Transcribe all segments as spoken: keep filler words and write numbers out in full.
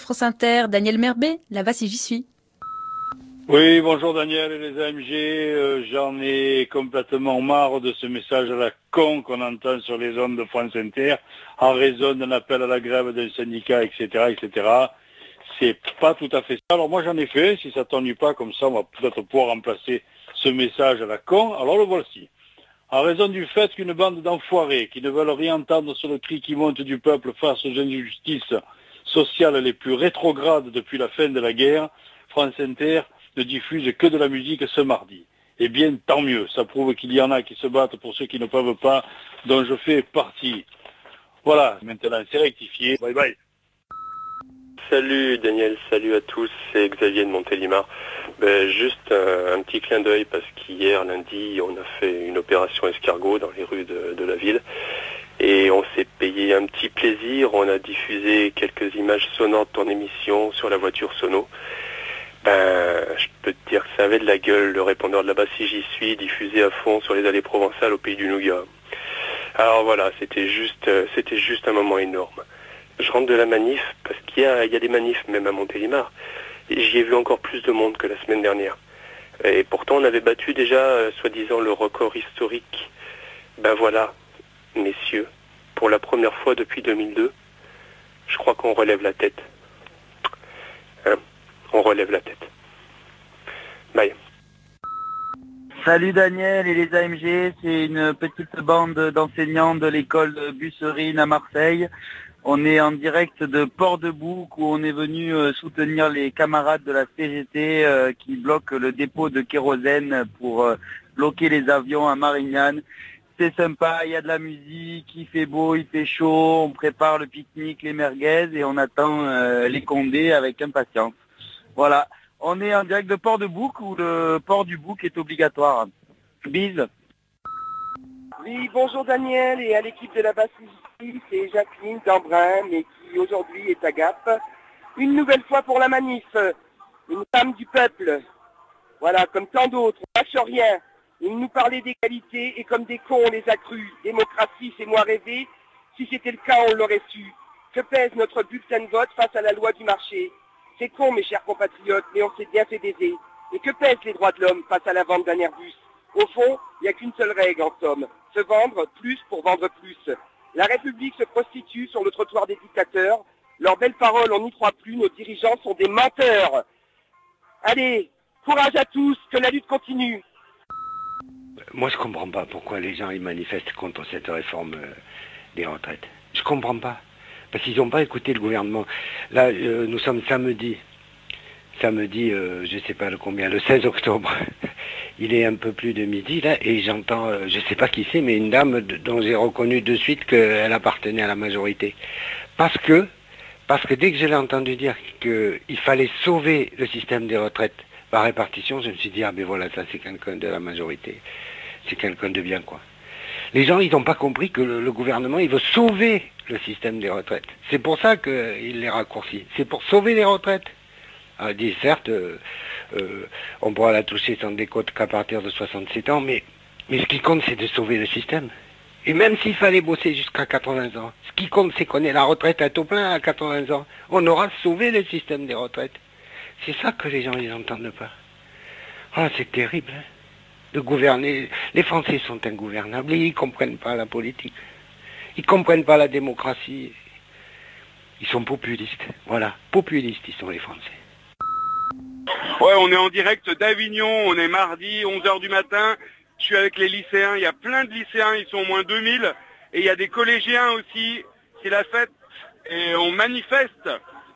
France Inter, Daniel Merbet, la va si j'y suis. Oui, bonjour Daniel et les A M G, euh, j'en ai complètement marre de ce message à la con qu'on entend sur les ondes de France Inter en raison d'un appel à la grève d'un syndicat, et cetera, et cetera. C'est pas tout à fait ça. Alors moi j'en ai fait, si ça t'ennuie pas, comme ça on va peut-être pouvoir remplacer ce message à la con. Alors le voici. En raison du fait qu'une bande d'enfoirés qui ne veulent rien entendre sur le cri qui monte du peuple face aux injustices sociales les plus rétrogrades depuis la fin de la guerre, France Inter ne diffuse que de la musique ce mardi. Eh bien, tant mieux. Ça prouve qu'il y en a qui se battent pour ceux qui ne peuvent pas, dont je fais partie. Voilà, maintenant c'est rectifié. Bye bye. Salut Daniel, salut à tous, c'est Xavier de Montélimar. Ben, juste un, un petit clin d'œil parce qu'hier, lundi, on a fait une opération escargot dans les rues de, de la ville. Et on s'est payé un petit plaisir, on a diffusé quelques images sonnantes en émission sur la voiture sono. Ben, je peux te dire que ça avait de la gueule, le répondeur de là-bas, si j'y suis, diffusé à fond sur les allées provençales au pays du Nougat. Alors voilà, c'était juste, c'était juste un moment énorme. Je rentre de la manif, parce qu'il y a, il y a des manifs même à Montélimar, et j'y ai vu encore plus de monde que la semaine dernière. Et pourtant on avait battu déjà, euh, soi-disant, le record historique. Ben voilà, messieurs, pour la première fois depuis deux mille deux, je crois qu'on relève la tête. Hein ? On relève la tête. Bye. Salut Daniel et les A M G, c'est une petite bande d'enseignants de l'école de Busserine à Marseille. On est en direct de Port-de-Bouc où on est venu soutenir les camarades de la C G T qui bloquent le dépôt de kérosène pour bloquer les avions à Marignane. C'est sympa, il y a de la musique, il fait beau, il fait chaud, on prépare le pique-nique, les merguez et on attend les condés avec impatience. Voilà, on est en direct de Port-de-Bouc où le port du bouc est obligatoire. Bise. Oui, bonjour Daniel et à l'équipe de la Basse-Midi, c'est Jacqueline d'Embrun, mais qui aujourd'hui est à Gap. Une nouvelle fois pour la manif, une femme du peuple. Voilà, comme tant d'autres, on lâche rien. Ils nous parlaient d'égalité et comme des cons on les a crus. Démocratie, c'est moi rêver. Si c'était le cas, on l'aurait su. Que pèse notre bulletin de vote face à la loi du marché ? C'est con, mes chers compatriotes, mais on s'est bien fait baiser. Et que pèsent les droits de l'homme face à la vente d'un Airbus ? Au fond, il n'y a qu'une seule règle en somme. Se vendre plus pour vendre plus. La République se prostitue sur le trottoir des dictateurs. Leurs belles paroles, on n'y croit plus. Nos dirigeants sont des menteurs. Allez, courage à tous, que la lutte continue. Moi, je comprends pas pourquoi les gens ils manifestent contre cette réforme euh, des retraites. Je comprends pas. Parce qu'ils n'ont pas écouté le gouvernement. Là, euh, nous sommes samedi. Samedi, euh, je sais pas le combien, le seize octobre. Il est un peu plus de midi, là, et j'entends, euh, je sais pas qui c'est, mais une dame de, dont j'ai reconnu de suite qu'elle appartenait à la majorité. Parce que, parce que dès que je l'ai entendu dire qu'il fallait sauver le système des retraites par répartition, je me suis dit, ah ben voilà, ça c'est quelqu'un de la majorité. C'est quelqu'un de bien, quoi. Les gens, ils n'ont pas compris que le, le gouvernement, il veut sauver le système des retraites. C'est pour ça qu'il les raccourcit. C'est pour sauver les retraites. Alors, il dit, certes, euh, euh, on pourra la toucher sans décote qu'à partir de soixante-sept ans, mais, mais ce qui compte, c'est de sauver le système. Et même s'il fallait bosser jusqu'à quatre-vingts ans, ce qui compte, c'est qu'on ait la retraite à taux plein à quatre-vingts ans. On aura sauvé le système des retraites. C'est ça que les gens, ils n'entendent pas. Ah, c'est terrible, hein, de gouverner. Les Français sont ingouvernables, ils ne comprennent pas la politique. Ils ne comprennent pas la démocratie. Ils sont populistes. Voilà, populistes, ils sont les Français. Ouais, on est en direct d'Avignon, on est mardi, onze heures du matin. Je suis avec les lycéens, il y a plein de lycéens, ils sont au moins deux mille. Et il y a des collégiens aussi, c'est la fête. Et on manifeste.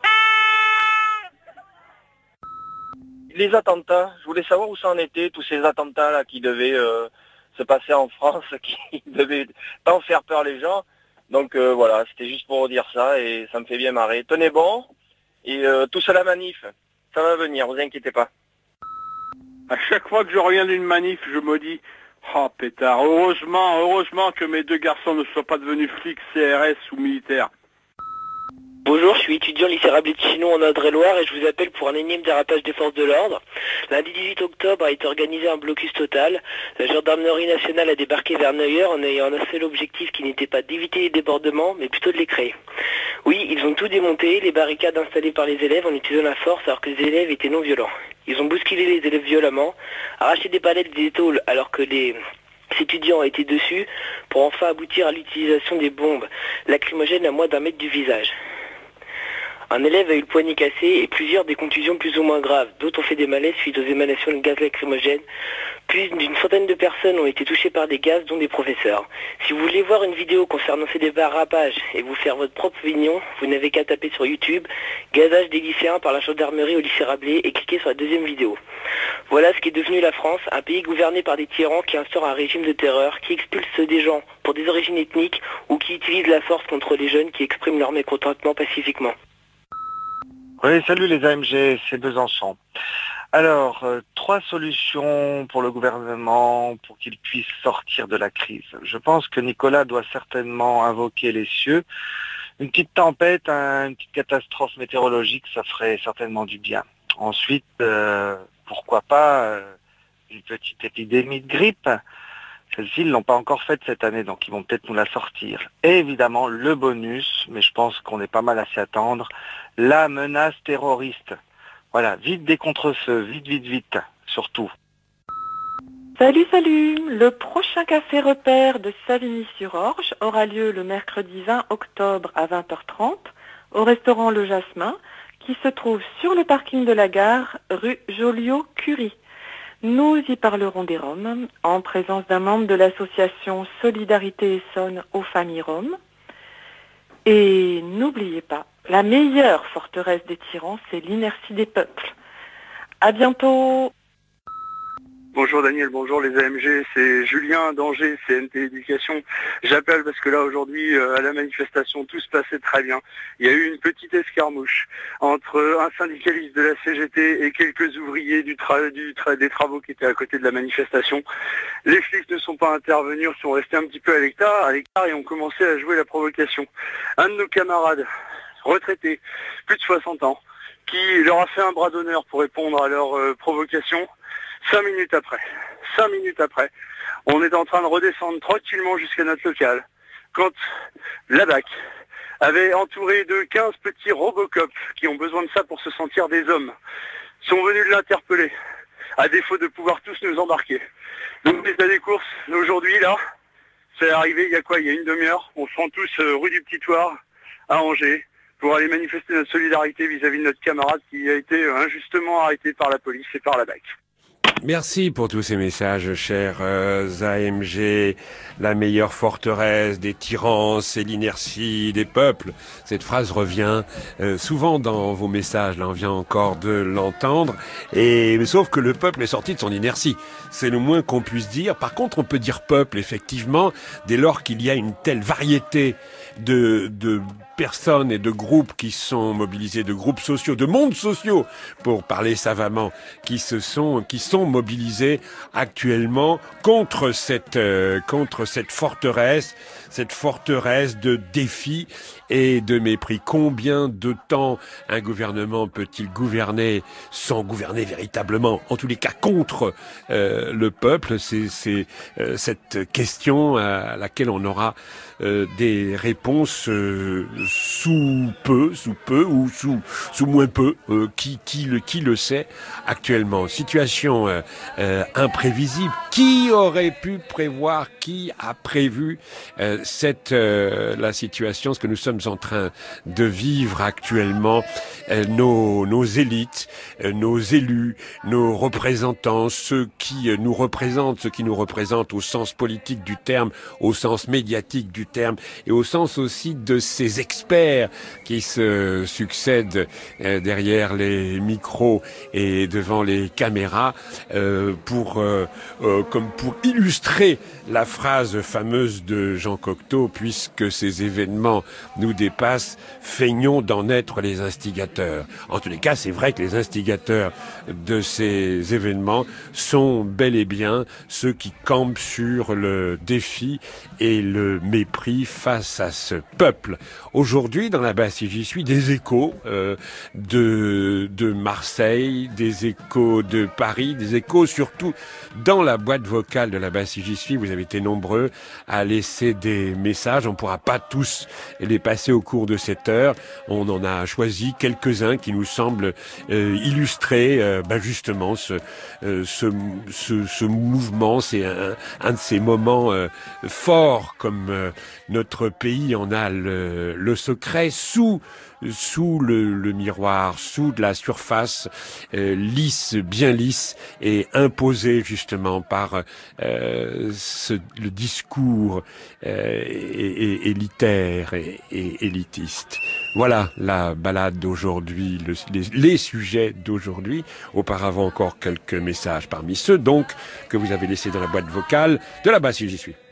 Les attentats, je voulais savoir où ça en était, tous ces attentats-là qui devaient euh, se passer en France, qui devaient pas faire peur les gens. Donc euh, voilà, c'était juste pour dire ça et ça me fait bien marrer. Tenez bon, et euh, tous à la manif, ça va venir, vous inquiétez pas. À chaque fois que je reviens d'une manif, je me dis, oh pétard, heureusement, heureusement que mes deux garçons ne soient pas devenus flics, C R S ou militaires. Bonjour, je suis étudiant lycée Rabelais de Chinon en Indre-et-Loire et je vous appelle pour un énième dérapage des forces de l'ordre. Lundi dix-huit octobre a été organisé un blocus total. La gendarmerie nationale a débarqué vers Neuilleur en ayant un seul objectif qui n'était pas d'éviter les débordements, mais plutôt de les créer. Oui, ils ont tout démonté, les barricades installées par les élèves en utilisant la force alors que les élèves étaient non violents. Ils ont bousculé les élèves violemment, arraché des palettes des tôles alors que les étudiants étaient dessus pour enfin aboutir à l'utilisation des bombes lacrymogènes à moins d'un mètre du visage. Un élève a eu le poignet cassé et plusieurs des contusions plus ou moins graves. D'autres ont fait des malaises suite aux émanations de gaz lacrymogène. Plus d'une centaine de personnes ont été touchées par des gaz, dont des professeurs. Si vous voulez voir une vidéo concernant ces dérapages et vous faire votre propre opinion, vous n'avez qu'à taper sur YouTube « Gazage des lycéens par la gendarmerie au lycée Rabelais » et cliquer sur la deuxième vidéo. Voilà ce qui est devenu la France, un pays gouverné par des tyrans qui instaurent un régime de terreur, qui expulsent des gens pour des origines ethniques ou qui utilisent la force contre les jeunes qui expriment leur mécontentement pacifiquement. Oui, salut les A M G, c'est Besançon. Alors, euh, trois solutions pour le gouvernement pour qu'il puisse sortir de la crise. Je pense que Nicolas doit certainement invoquer les cieux. Une petite tempête, un, une petite catastrophe météorologique, ça ferait certainement du bien. Ensuite, euh, pourquoi pas euh, une petite épidémie de grippe. Celle-ci, ils ne l'ont pas encore faite cette année, donc ils vont peut-être nous la sortir. Et évidemment, le bonus, mais je pense qu'on est pas mal à s'y attendre, la menace terroriste. Voilà, vite des contre-feux, vite, vite, vite, surtout. Salut, salut! Le prochain café repère de Savigny-sur-Orge aura lieu le mercredi vingt octobre à vingt heures trente au restaurant Le Jasmin, qui se trouve sur le parking de la gare, rue Joliot-Curie. Nous y parlerons des Roms, en présence d'un membre de l'association Solidarité Essonne aux familles roms. Et n'oubliez pas, la meilleure forteresse des tyrans, c'est l'inertie des peuples. À bientôt. Bonjour Daniel, bonjour les A M G, c'est Julien d'Angers, C N T Éducation. J'appelle parce que là aujourd'hui à la manifestation tout se passait très bien. Il y a eu une petite escarmouche entre un syndicaliste de la C G T et quelques ouvriers du tra du tra des travaux qui étaient à côté de la manifestation. Les flics ne sont pas intervenus, sont restés un petit peu à l'écart, à l'écart et ont commencé à jouer la provocation. Un de nos camarades, retraités, plus de soixante ans, qui leur a fait un bras d'honneur pour répondre à leur euh, provocation. Cinq minutes après, cinq minutes après, on est en train de redescendre tranquillement jusqu'à notre local, quand la B A C avait entouré de quinze petits Robocop qui ont besoin de ça pour se sentir des hommes, sont venus l'interpeller, à défaut de pouvoir tous nous embarquer. Donc l'état des courses, aujourd'hui là, c'est arrivé il y a quoi, il y a une demi-heure, on se rend tous euh, rue du Petit Thouars, à Angers, pour aller manifester notre solidarité vis-à-vis de notre camarade qui a été euh, injustement arrêté par la police et par la B A C. Merci pour tous ces messages, chers euh, A M G. La meilleure forteresse des tyrans, c'est l'inertie des peuples. Cette phrase revient euh, souvent dans vos messages. Là, on vient encore de l'entendre. Et sauf que le peuple est sorti de son inertie. C'est le moins qu'on puisse dire. Par contre, on peut dire peuple, effectivement, dès lors qu'il y a une telle variété de, de personnes et de groupes qui sont mobilisés, de groupes sociaux, de mondes sociaux, pour parler savamment, qui se sont, qui sont mobilisés actuellement contre cette, euh, contre cette forteresse, cette forteresse de défis et de mépris. Combien de temps un gouvernement peut-il gouverner sans gouverner véritablement, en tous les cas contre euh, le peuple? C'est, c'est euh, cette question à laquelle on aura euh, des réponses euh, sous peu, sous peu ou sous sous moins peu. Euh, qui qui le qui le sait actuellement? Situation euh, euh, imprévisible. Qui aurait pu prévoir? Qui a prévu euh, cette euh, la situation, ce que nous sommes en train de vivre actuellement? Euh, nos nos élites, euh, nos élus, nos représentants, ceux qui euh, nous représentent, ceux qui nous représentent au sens politique du terme, au sens médiatique du terme, et au sens aussi de ces experts qui se succèdent euh, derrière les micros et devant les caméras euh, pour euh, euh, comme pour illustrer la phrase fameuse de Jean Cocteau: puisque ces événements nous dépassent, feignons d'en être les instigateurs. En tous les cas, c'est vrai que les instigateurs de ces événements sont bel et bien ceux qui campent sur le défi et le mépris face à ce peuple. Aujourd'hui, aujourd'hui, dans la basse j'y suis, des échos euh, de, de Marseille, des échos de Paris, des échos surtout dans la boîte vocale de la basse j'y suis. Vous avez été nombreux à laisser des messages. On ne pourra pas tous les passer au cours de cette heure. On en a choisi quelques-uns qui nous semblent euh, illustrer euh, bah justement ce, euh, ce, ce, ce mouvement. C'est un, un de ces moments euh, forts comme euh, notre pays en a le, le secret sous sous le, le miroir, sous de la surface euh, lisse, bien lisse et imposée justement par euh, ce, le discours euh, é, é, élitaire et, et élitiste. Voilà la balade d'aujourd'hui, le, les, les sujets d'aujourd'hui. Auparavant encore quelques messages parmi ceux donc que vous avez laissés dans la boîte vocale de la basse j'y suis.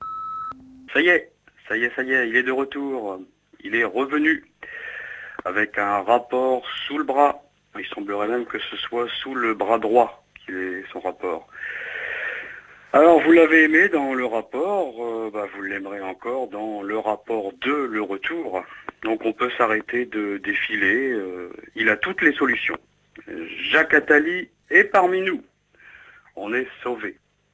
Ça y est, ça y est, ça y est, il est de retour. Il est revenu avec un rapport sous le bras. Il semblerait même que ce soit sous le bras droit qu'il est son rapport. Alors vous l'avez aimé dans le rapport, euh, bah, vous l'aimerez encore dans le rapport deux, le retour. Donc on peut s'arrêter de défiler. Euh, il a toutes les solutions. Jacques Attali est parmi nous. On est sauvés.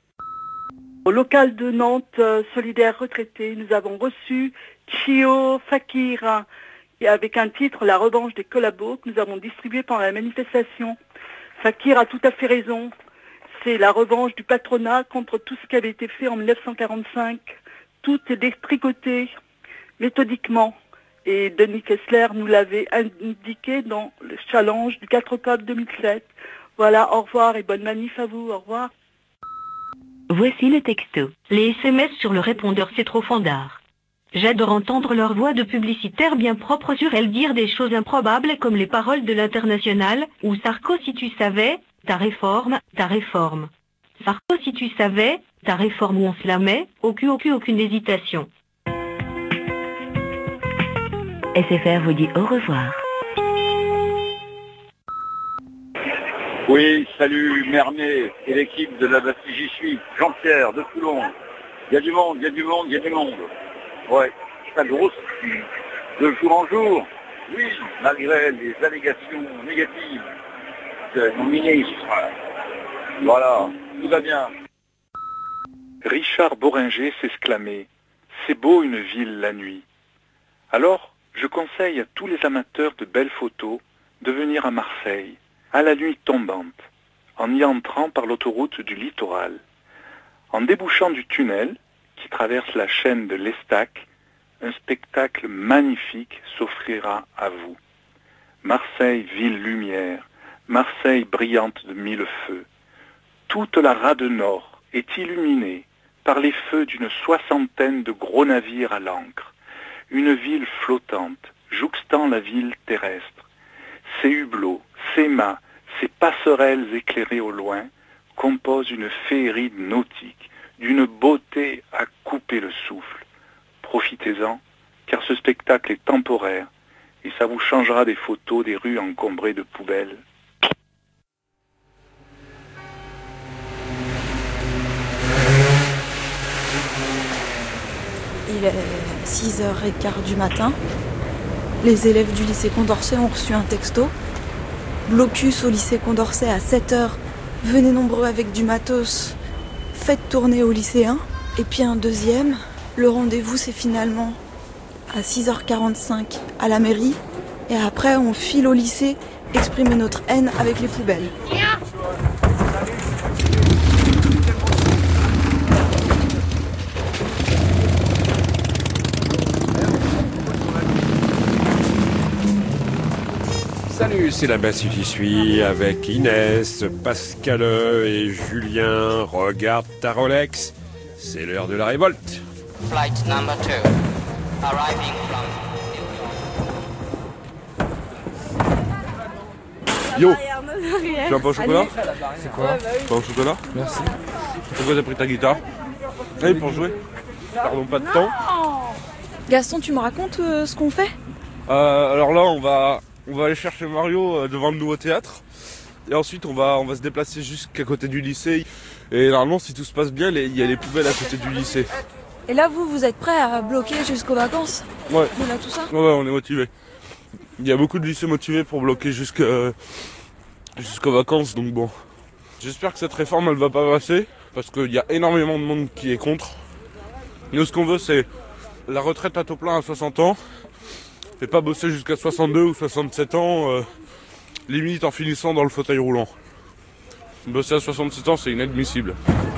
Au local de Nantes, euh, solidaire retraité, nous avons reçu Chio Fakir, et avec un titre, La revanche des collabos, que nous avons distribué pendant la manifestation. Fakir a tout à fait raison. C'est la revanche du patronat contre tout ce qui avait été fait en mille neuf cent quarante-cinq. Tout est détricoté méthodiquement. Et Denis Kessler nous l'avait indiqué dans le challenge du quatre octobre deux mille sept. Voilà, au revoir et bonne manif à vous. Au revoir. Voici le texto. Les S M S sur le répondeur, c'est trop fandard. J'adore entendre leur voix de publicitaire bien propre sur elle dire des choses improbables comme les paroles de l'Internationale, ou Sarko si tu savais, ta réforme, ta réforme. Sarko si tu savais, ta réforme où on se la met, au cul au cul aucune hésitation. S F R vous dit au revoir. Oui, salut Mermet et l'équipe de la basse j'y suis, Jean-Pierre de Toulon. Il y a du monde, il y a du monde, il y a du monde. Ouais, ça grossit de jour en jour. Oui, malgré les allégations négatives de mon ministre. Voilà, tout va bien. Richard Boringer s'exclamait « C'est beau une ville la nuit ». Alors, je conseille à tous les amateurs de belles photos de venir à Marseille, à la nuit tombante, en y entrant par l'autoroute du littoral. En débouchant du tunnel, qui traverse la chaîne de l'Estac, un spectacle magnifique s'offrira à vous. Marseille, ville lumière, Marseille brillante de mille feux. Toute la rade nord est illuminée par les feux d'une soixantaine de gros navires à l'ancre. Une ville flottante, jouxtant la ville terrestre. Ses hublots, ses mâts, ses passerelles éclairées au loin composent une féerie nautique d'une beauté à couper le souffle. Profitez-en, car ce spectacle est temporaire et ça vous changera des photos des rues encombrées de poubelles. Il est six heures quinze du matin. Les élèves du lycée Condorcet ont reçu un texto. Blocus au lycée Condorcet à sept heures. Venez nombreux avec du matos. Faites tourner aux lycéens. Et puis un deuxième. Le rendez-vous, c'est finalement à six heures quarante-cinq à la mairie. Et après, on file au lycée exprimer notre haine avec les poubelles. Salut, c'est la basse j'y suis avec Inès, Pascal et Julien. Regarde ta Rolex, c'est l'heure de la révolte. Flight number two, arriving from... Yo, tu as un pain au chocolat? C'est quoi? Ouais, bah oui. Pain au chocolat? Merci. Pourquoi t'as pris ta guitare? Allez, pour jouer. Pardon, pas de temps. Gaston, tu me racontes euh, ce qu'on fait? euh, Alors là, on va, on va aller chercher Mario euh, devant le nouveau théâtre. Et ensuite, on va, on va se déplacer jusqu'à côté du lycée. Et normalement, si tout se passe bien, il y a les poubelles à côté du lycée. Et là, vous, vous êtes prêts à bloquer jusqu'aux vacances? Ouais. De là, tout ça? Ouais, ouais, on est motivés. Il y a beaucoup de lycées motivés pour bloquer jusqu'à, euh, jusqu'aux vacances, donc bon. J'espère que cette réforme, elle va pas passer, parce qu'il y a énormément de monde qui est contre. Nous, ce qu'on veut, c'est la retraite à taux plein à soixante ans, et pas bosser jusqu'à soixante-deux ou soixante-sept ans, euh, limite en finissant dans le fauteuil roulant. Bosser à soixante-sept ans, c'est inadmissible.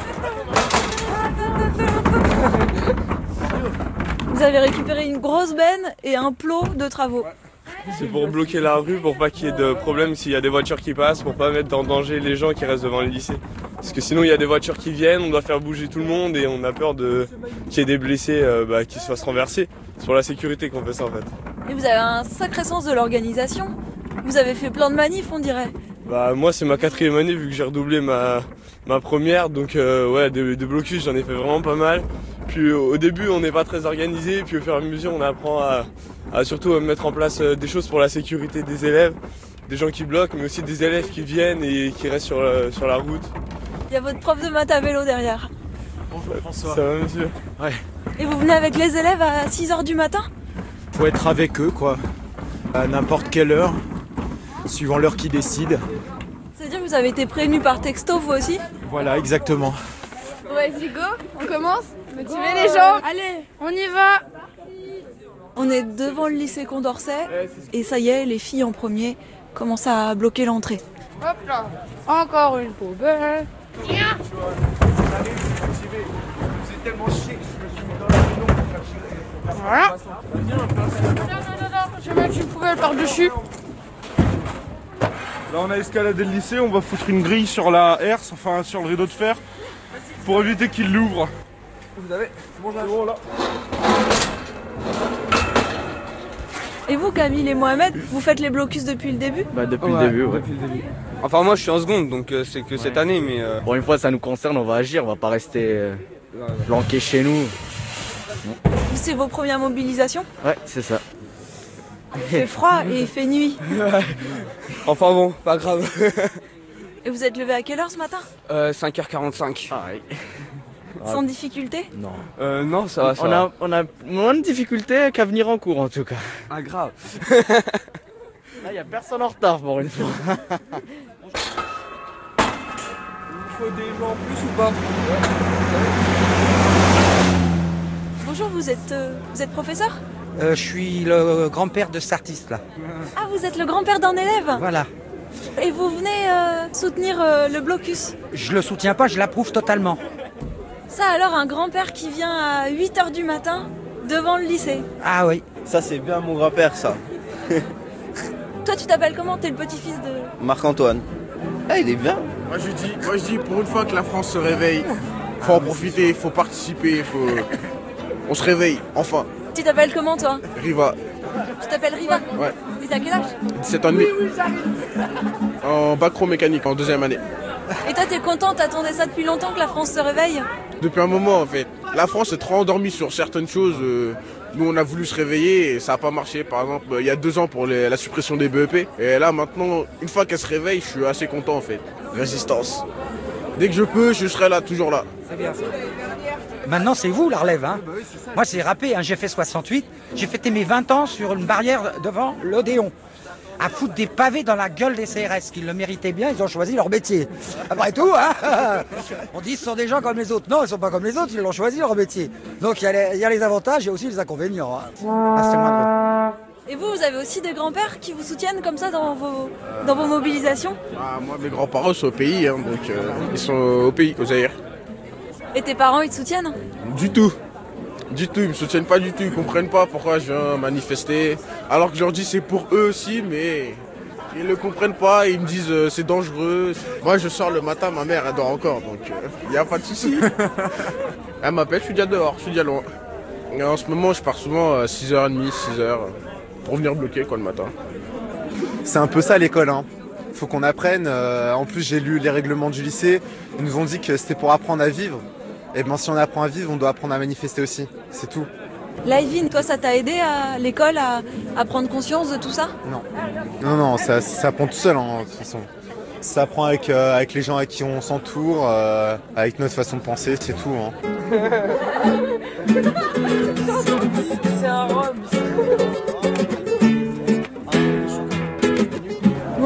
Vous avez récupéré une grosse benne et un plot de travaux. C'est pour bloquer la rue, pour pas qu'il y ait de problème s'il y a des voitures qui passent, pour pas mettre en danger les gens qui restent devant le lycée. Parce que sinon il y a des voitures qui viennent, on doit faire bouger tout le monde et on a peur de qu'il y ait des blessés euh, bah, qui se fassent renverser. C'est pour la sécurité qu'on fait ça en fait. Et vous avez un sacré sens de l'organisation. Vous avez fait plein de manifs, on dirait. Bah moi c'est ma quatrième année vu que j'ai redoublé ma, ma première, donc euh, ouais des, des blocus j'en ai fait vraiment pas mal. Puis au début on n'est pas très organisé, puis au fur et à mesure on apprend à, à surtout à mettre en place des choses pour la sécurité des élèves, des gens qui bloquent, mais aussi des élèves qui viennent et qui restent sur la, sur la route. Il y a votre prof de maths à vélo derrière. Bonjour François. Ça va monsieur? Ouais. Et vous venez avec les élèves à six heures du matin? Faut être avec eux quoi, à n'importe quelle heure, suivant l'heure qu'ils décident. C'est-à-dire que vous avez été prévenu par texto vous aussi? Voilà, exactement. Vas-y go, on commence. Motiver les gens. Allez, on y va. On est devant le lycée Condorcet et ça y est, les filles en premier commencent à bloquer l'entrée. Hop là, encore une poubelle. Tiens. C'est tellement chier que je me suis mis dans la maison pour faire chier. Voilà. Non, non, non, non, je vais mettre une poubelle par-dessus. Là on a escaladé le lycée, on va foutre une grille sur la herse, enfin sur le rideau de fer, pour éviter qu'il l'ouvre. Vous avez bonjour là. Et vous Camille et Mohamed, vous faites les blocus depuis le début? Bah depuis Ouais, le début, ouais. Depuis le début. Enfin moi je suis en seconde donc euh, c'est que ouais. Cette année mais... Euh... Bon une fois ça nous concerne, on va agir, on va pas rester euh, planqués chez nous. C'est vos premières mobilisations? Ouais c'est ça. Il fait froid et il fait nuit. Enfin bon, pas grave. Et vous êtes levé à quelle heure ce matin? euh, cinq heures quarante-cinq. Ah oui. Sans difficulté? Non. Euh, non, ça va, ça on va. A, on a moins de difficultés qu'à venir en cours en tout cas. Ah grave. Là y a personne en retard pour une fois. Il faut des gens en plus ou pas? Bonjour, vous êtes, euh, vous êtes professeur? Euh, je suis le grand-père de cet artiste là. Ah, vous êtes le grand-père d'un élève? Voilà. Et vous venez euh, soutenir euh, le blocus? Je le soutiens pas, je l'approuve totalement. Ça alors, un grand-père qui vient à huit heures du matin devant le lycée? Ah oui. Ça c'est bien mon grand-père ça. Toi tu t'appelles comment? T'es le petit-fils de... Marc-Antoine. Ah il est bien. Moi je dis, moi je dis pour une fois que la France se réveille, faut en profiter, faut participer, faut... On se réveille, enfin. Tu t'appelles comment toi? Riva. Tu t'appelles Riva? Ouais. Et t'as quel âge? dix-sept ans et demi. En bac pro mécanique, en deuxième année. Et toi t'es content, t'attendais ça depuis longtemps que la France se réveille? Depuis un moment en fait. La France est trop endormie sur certaines choses. Nous on a voulu se réveiller et ça n'a pas marché. Par exemple, il y a deux ans pour les, la suppression des B E P. Et là maintenant, une fois qu'elle se réveille, je suis assez content en fait. Résistance. Dès que je peux, je serai là, toujours là. C'est bien ça. Maintenant c'est vous la relève hein. Moi c'est râpé, hein. J'ai fait soixante-huit, j'ai fêté mes vingt ans sur une barrière devant l'Odéon. À foutre des pavés dans la gueule des C R S, qu'ils le méritaient bien, ils ont choisi leur métier. Après tout, hein, on dit ce sont des gens comme les autres. Non, ils sont pas comme les autres, ils l'ont choisi leur métier. Donc il y, y a les avantages et aussi les inconvénients. Hein. Ah, c'est moins drôle. Et vous, vous avez aussi des grands-pères qui vous soutiennent comme ça dans vos, dans vos mobilisations? Ah, moi mes grands-parents sont au pays, hein, donc euh, ils sont au pays, au Zaïre. Et tes parents, ils te soutiennent? Du tout. Du tout, ils me soutiennent pas du tout, ils comprennent pas pourquoi je viens manifester. Alors que je leur dis c'est pour eux aussi, mais ils ne comprennent pas, ils me disent euh, c'est dangereux. Moi je sors le matin, ma mère elle dort encore, donc il euh, n'y a pas de souci. Elle m'appelle, je suis déjà dehors, je suis déjà loin. Et en ce moment je pars souvent à six heures trente, six heures, pour venir bloquer quoi le matin. C'est un peu ça l'école, hein. Faut qu'on apprenne. Euh, en plus j'ai lu les règlements du lycée, ils nous ont dit que c'était pour apprendre à vivre. Et bien si on apprend à vivre, on doit apprendre à manifester aussi, c'est tout. Laïvine, toi ça t'a aidé à l'école à, à prendre conscience de tout ça? Non, non, non, ça, ça apprend tout seul hein, de toute façon. Ça apprend avec, euh, avec les gens avec qui on s'entoure, euh, avec notre façon de penser, c'est tout. Hein.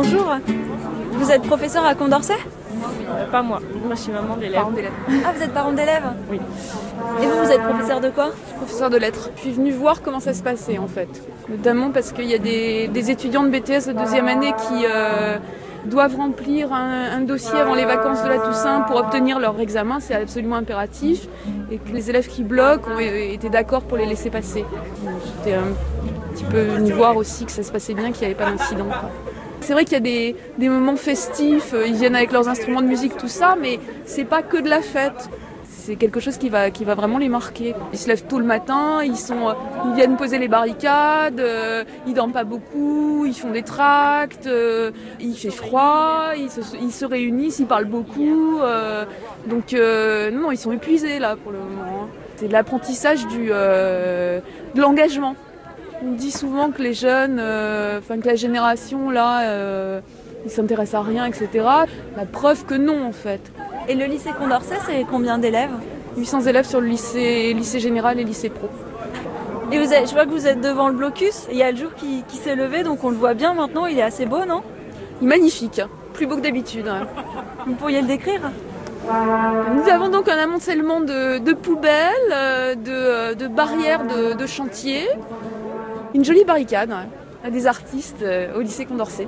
Bonjour. Vous êtes professeur à Condorcet? euh, Pas moi, moi je suis maman d'élève. Parent d'élève. Ah, vous êtes parent d'élève? Oui. Et vous, vous êtes professeur de quoi? Professeur de lettres. Je suis venue voir comment ça se passait en fait. Notamment parce qu'il y a des, des étudiants de B T S de deuxième année qui euh, doivent remplir un, un dossier avant les vacances de la Toussaint pour obtenir leur examen, c'est absolument impératif. Et que les élèves qui bloquent ont été d'accord pour les laisser passer. J'étais un petit peu venue voir aussi que ça se passait bien, qu'il n'y avait pas d'incident. C'est vrai qu'il y a des, des moments festifs, ils viennent avec leurs instruments de musique, tout ça, mais c'est pas que de la fête. C'est quelque chose qui va, qui va vraiment les marquer. Ils se lèvent tôt le matin, ils, sont, ils viennent poser les barricades, euh, ils dorment pas beaucoup, ils font des tracts, euh, il fait froid, ils se, ils se réunissent, ils parlent beaucoup. Euh, donc euh, non, ils sont épuisés là pour le moment. C'est de l'apprentissage du, euh, de l'engagement. On dit souvent que les jeunes, euh, enfin que la génération là, euh, ils s'intéressent à rien, et cetera. La preuve que non en fait. Et le lycée Condorcet, c'est combien d'élèves? huit cents élèves sur le lycée, lycée général et lycée pro. Et vous êtes, je vois que vous êtes devant le blocus, il y a le jour qui, qui s'est levé, donc on le voit bien maintenant, il est assez beau, non? Il est magnifique, plus beau que d'habitude. Hein. Vous pourriez le décrire? Nous avons donc un amoncellement de, de poubelles, de, de barrières de, de chantier, une jolie barricade hein, à des artistes euh, au lycée Condorcet.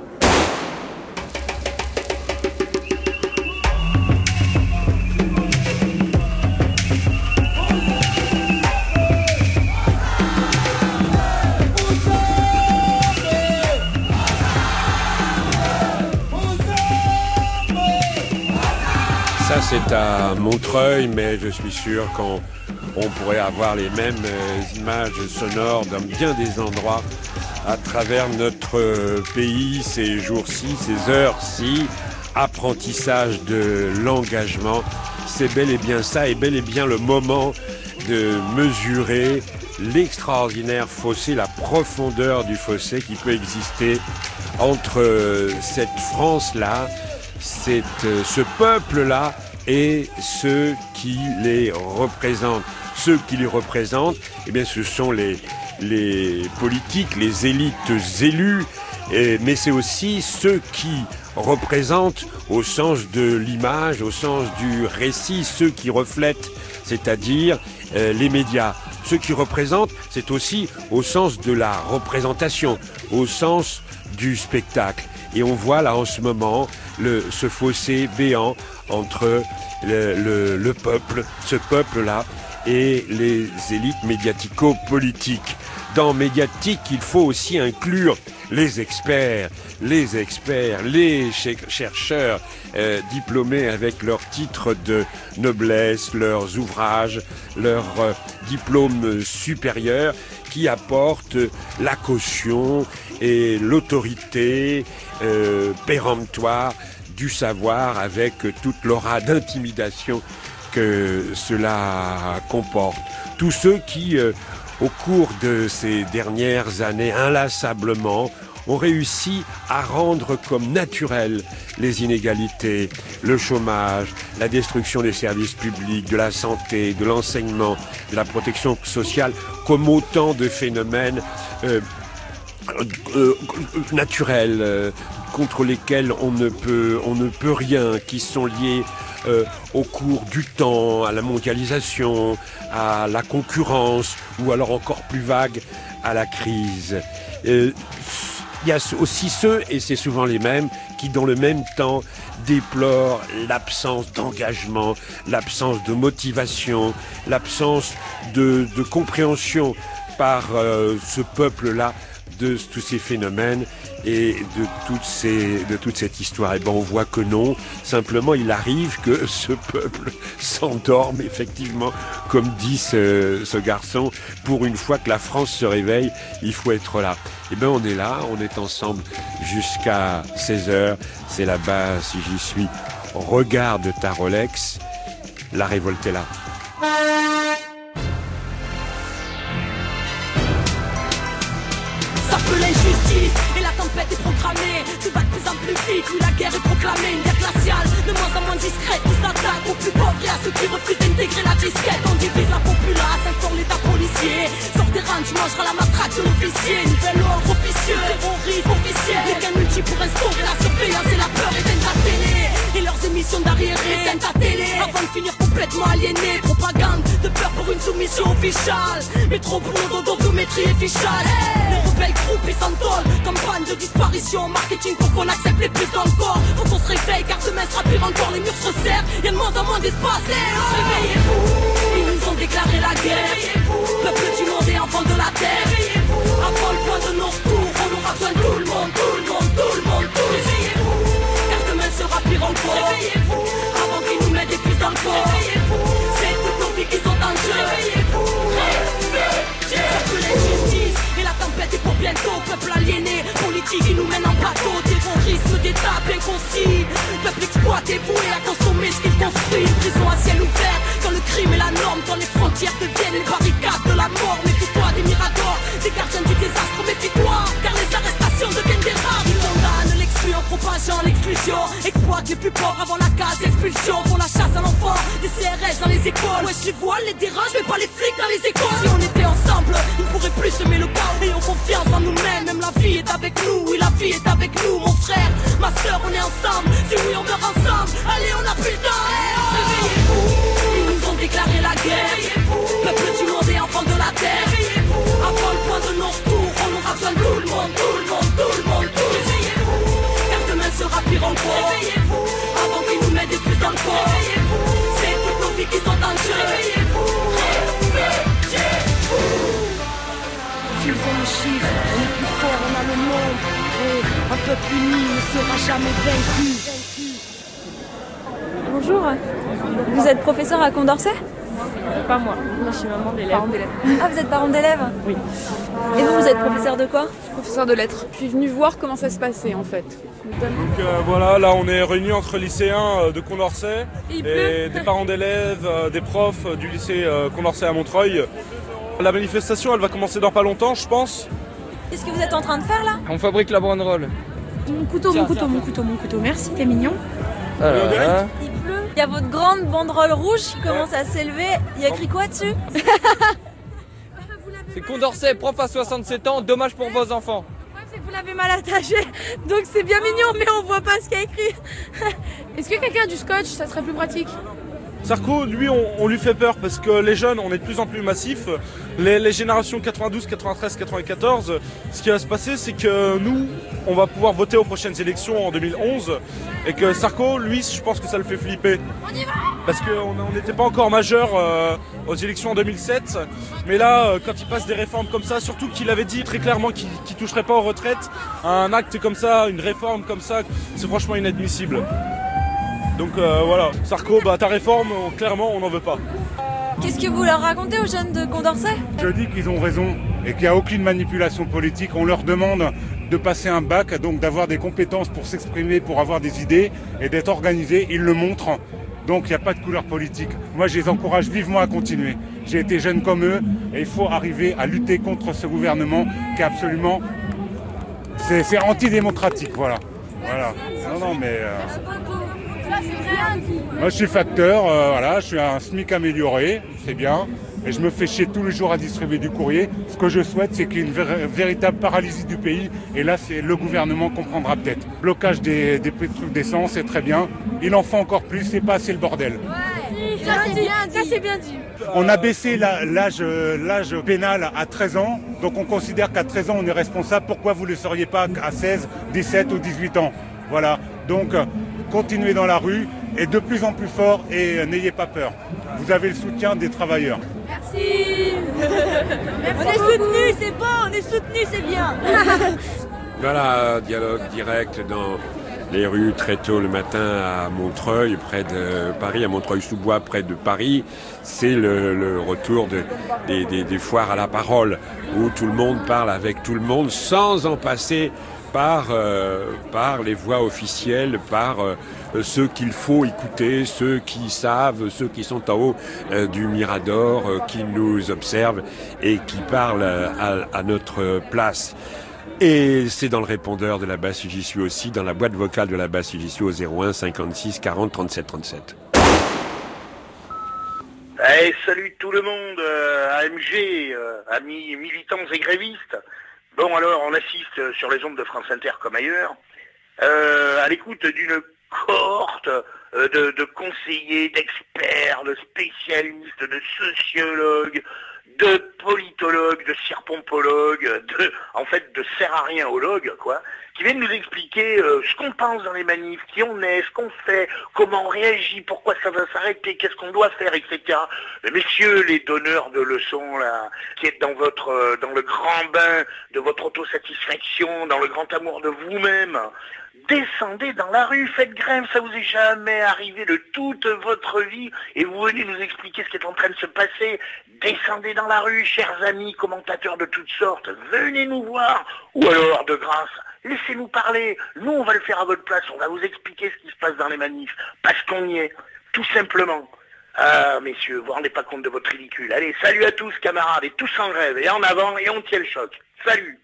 Ça c'est à Montreuil, mais je suis sûr qu'on on pourrait avoir les mêmes euh, images sonores dans bien des endroits à travers notre euh, pays ces jours-ci, ces heures-ci. Apprentissage de l'engagement, c'est bel et bien ça, et bel et bien le moment de mesurer l'extraordinaire fossé, la profondeur du fossé qui peut exister entre euh, cette France-là, cette, euh, ce peuple-là et ceux qui les représentent. Ceux qui les représentent, eh bien, ce sont les, les politiques, les élites élues, et, mais c'est aussi ceux qui représentent au sens de l'image, au sens du récit, ceux qui reflètent, c'est-à-dire euh, les médias. Ceux qui représentent, c'est aussi au sens de la représentation, au sens du spectacle. Et on voit là en ce moment le, ce fossé béant entre le, le, le peuple, ce peuple-là, et les élites médiatico-politiques. Dans médiatique, il faut aussi inclure les experts, les experts, les chercheurs euh, diplômés avec leurs titres de noblesse, leurs ouvrages, leurs euh, diplômes supérieurs qui apportent la caution et l'autorité euh, péremptoire du savoir avec toute l'aura d'intimidation que cela comporte. Tous ceux qui, euh, au cours de ces dernières années, inlassablement, ont réussi à rendre comme naturelles les inégalités, le chômage, la destruction des services publics, de la santé, de l'enseignement, de la protection sociale, comme autant de phénomènes euh, euh, naturels euh, contre lesquels on ne peut, on ne peut rien, qui sont liés Euh, au cours du temps, à la mondialisation, à la concurrence, ou alors encore plus vague, à la crise. Euh, il y a aussi ceux, et c'est souvent les mêmes, qui dans le même temps déplorent l'absence d'engagement, l'absence de motivation, l'absence de, de compréhension par euh, ce peuple-là de tous ces phénomènes et de, toutes ces, de toute cette histoire. Et ben on voit que non, simplement il arrive que ce peuple s'endorme effectivement, comme dit ce, ce garçon, pour une fois que la France se réveille, il faut être là. Et ben on est là, on est ensemble jusqu'à seize heures, c'est là-bas si j'y suis. Regarde ta Rolex, la révolte est là. L'injustice et la tempête est programmée. Tout va de plus en plus vite, oui la guerre est proclamée. Une guerre glaciale, de moins en moins discrète. Qui s'attaque aux plus pauvres et à ceux qui refusent d'intégrer la disquette. On divise la populace, instaure l'état policier. Sors des rangs, tu mangeras la matraque de l'officier. Nouvel ordre officieux, terroriste officiel. Les outils pour instaurer la surveillance et la peur éteignent ta télé. Et leurs émissions d'arriérés éteignent ta télé avant de finir complètement aliénés. Propagande de peur pour une soumission officiale. Métro boulot d'odométrie et fichage. Les rebelles groupes et s'entolent. Campagne de disparition, marketing pour qu'on accepte les plus dans le corps. Faut qu'on se réveille car demain sera pire encore. Les murs se resserrent, y'a de moins en moins d'espace. Oh, réveillez-vous, ils nous ont déclaré la guerre. Peuple du monde et enfants de la terre. Avant le point de non-retour, on aura besoin de tout le monde, tout le monde, tout le monde, tout. Réveillez-vous, car demain sera pire encore. Réveillez-vous, avant qu'ils nous mettent des puces dans le corps. Réveillez-vous, c'est toutes nos vies qui sont en jeu. Réveillez-vous, réveillez-vous. Ça peut l'injustice et la tempête est pour bientôt. Peuple aliéné, politique qui nous mène en bateau. Terrorisme d'État bien concis. Peuple exploité, voué à consommer ce qu'il construit. Une prison à ciel ouvert, quand le crime est la norme. Quand les frontières deviennent les barricades de la mort. Méfie-toi des miradors, des gardiens du désastre. Méfie-toi, car les arrestations deviennent des rares. Ils condamnent l'exclu en propageant l'exclusion. Exploitent les plus pauvres avant la case expulsion. Pour la chasse à l'enfant, des C R S dans les écoles. Ouais, je les vois, les dérange, mais pas les flics dans les écoles. Si on était ensemble, ils pourraient plus semer le chaos. Ayons confiance en nous-mêmes, même la vie est avec nous. Oui, la vie est avec nous, mon frère, ma soeur, on est ensemble. Si oui, on meurt ensemble, allez, on a plus le temps. Hey, oh. Réveillez-vous, ils nous ont déclaré la guerre. Peuple du monde et enfants de la terre. Avant le point de non-retour, on aura besoin de tout le monde, tout le monde, tout le monde, tout. Réveillez-vous, car demain sera pire encore. Réveillez-vous, avant qu'ils nous mettent des puces dans le corps. Réveillez-vous, c'est toutes nos vies qui sont en jeu. Réveillez-vous, réveillez-vous. S'ils ont le chiffre, on est plus fort, on a le monde. Et un peuple uni ne sera jamais vaincu. Bonjour, vous êtes professeur à Condorcet? Pas moi, moi je suis maman d'élève. Ah, vous êtes parent d'élève? Oui. Et vous, vous êtes professeur de quoi? Professeur de lettres. Je suis venue voir comment ça se passait en fait. Donc euh, voilà, là on est réunis entre lycéens euh, de Condorcet et, et des parents d'élèves, euh, des profs euh, du lycée euh, Condorcet à Montreuil. La manifestation elle va commencer dans pas longtemps je pense. Qu'est-ce que vous êtes en train de faire là? On fabrique la banderole. Mon couteau, Tiens, mon couteau, tiens, mon couteau, mon couteau. Merci, t'es mignon. Voilà. Il pleut. Il y a votre grande banderole rouge qui commence à s'élever. Il y a écrit quoi dessus? C'est Condorcet, prof à soixante-sept ans, dommage pour vos enfants. C'est que vous l'avez mal attaché, donc c'est bien mignon, mais on voit pas ce qu'il y a écrit. Est-ce que quelqu'un a du scotch, ça serait plus pratique? Sarko, lui, on, on lui fait peur parce que les jeunes, on est de plus en plus massifs. Les, les générations quatre-vingt-douze, quatre-vingt-treize, quatre-vingt-quatorze, ce qui va se passer, c'est que nous, on va pouvoir voter aux prochaines élections en deux mille onze et que Sarko, lui, je pense que ça le fait flipper. On y va! Parce qu'on n'était pas encore majeur euh, aux élections en deux mille sept. Mais là, euh, quand il passe des réformes comme ça, surtout qu'il avait dit très clairement qu'il ne toucherait pas aux retraites, un acte comme ça, une réforme comme ça, c'est franchement inadmissible. Donc euh, voilà, Sarko, bah, ta réforme, on, clairement, on n'en veut pas. Qu'est-ce que vous leur racontez aux jeunes de Condorcet? Je dis qu'ils ont raison et qu'il n'y a aucune manipulation politique. On leur demande de passer un bac, donc d'avoir des compétences pour s'exprimer, pour avoir des idées et d'être organisés. Ils le montrent, donc il n'y a pas de couleur politique. Moi, je les encourage vivement à continuer. J'ai été jeune comme eux et il faut arriver à lutter contre ce gouvernement qui est absolument... C'est, c'est antidémocratique, voilà. Voilà. Non, non, mais... Euh... Moi je suis facteur, euh, voilà, je suis un SMIC amélioré, c'est bien, et je me fais chier tous les jours à distribuer du courrier. Ce que je souhaite, c'est qu'il y ait une vér- véritable paralysie du pays, et là c'est le gouvernement comprendra peut-être. Blocage des, des trucs d'essence, c'est très bien, il en faut encore plus, c'est pas assez le bordel. Ouais, ça c'est bien dit, ça c'est bien dit. On a baissé la, l'âge, l'âge pénal à treize ans, donc on considère qu'à treize ans on est responsable, pourquoi vous ne le seriez pas à seize, dix-sept ou dix-huit ans? Voilà, donc continuez dans la rue et de plus en plus fort et euh, n'ayez pas peur. Vous avez le soutien des travailleurs. Merci. Merci. On est soutenus, c'est bon, on est soutenus, c'est bien. Voilà, dialogue direct dans les rues très tôt le matin à Montreuil, près de Paris, à Montreuil-sous-Bois, près de Paris. C'est le, le retour de, des, des, des foires à la parole, où tout le monde parle avec tout le monde sans en passer par, euh, par les voix officielles, par euh, ceux qu'il faut écouter, ceux qui savent, ceux qui sont en haut euh, du Mirador, euh, qui nous observent et qui parlent à, à notre place. Et c'est dans le répondeur de la basse j'y suis aussi, dans la boîte vocale de la basse j'y suis au zéro un cinquante-six quarante trente-sept trente-sept. Hey, salut tout le monde, euh, A M G, euh, amis militants et grévistes. Bon alors, on assiste sur les ondes de France Inter comme ailleurs euh, à l'écoute d'une cohorte euh, de, de conseillers, d'experts, de spécialistes, de sociologues, de politologues, de cirpompologues, de, en fait, de sert-à-rien-ologues, quoi, qui viennent nous expliquer euh, ce qu'on pense dans les manifs, qui on est, ce qu'on fait, comment on réagit, pourquoi ça va s'arrêter, qu'est-ce qu'on doit faire, et cetera. Mais messieurs les donneurs de leçons, là, qui êtes dans votre, euh, dans le grand bain de votre autosatisfaction, dans le grand amour de vous-même, descendez dans la rue, faites grève, ça vous est jamais arrivé de toute votre vie, et vous venez nous expliquer ce qui est en train de se passer. Descendez dans la rue, chers amis, commentateurs de toutes sortes, venez nous voir, ou alors, de grâce, laissez-nous parler, nous on va le faire à votre place, on va vous expliquer ce qui se passe dans les manifs, parce qu'on y est, tout simplement. Ah, messieurs, vous vous rendez pas compte de votre ridicule. Allez, salut à tous, camarades, et tous en grève, et en avant, et on tient le choc. Salut.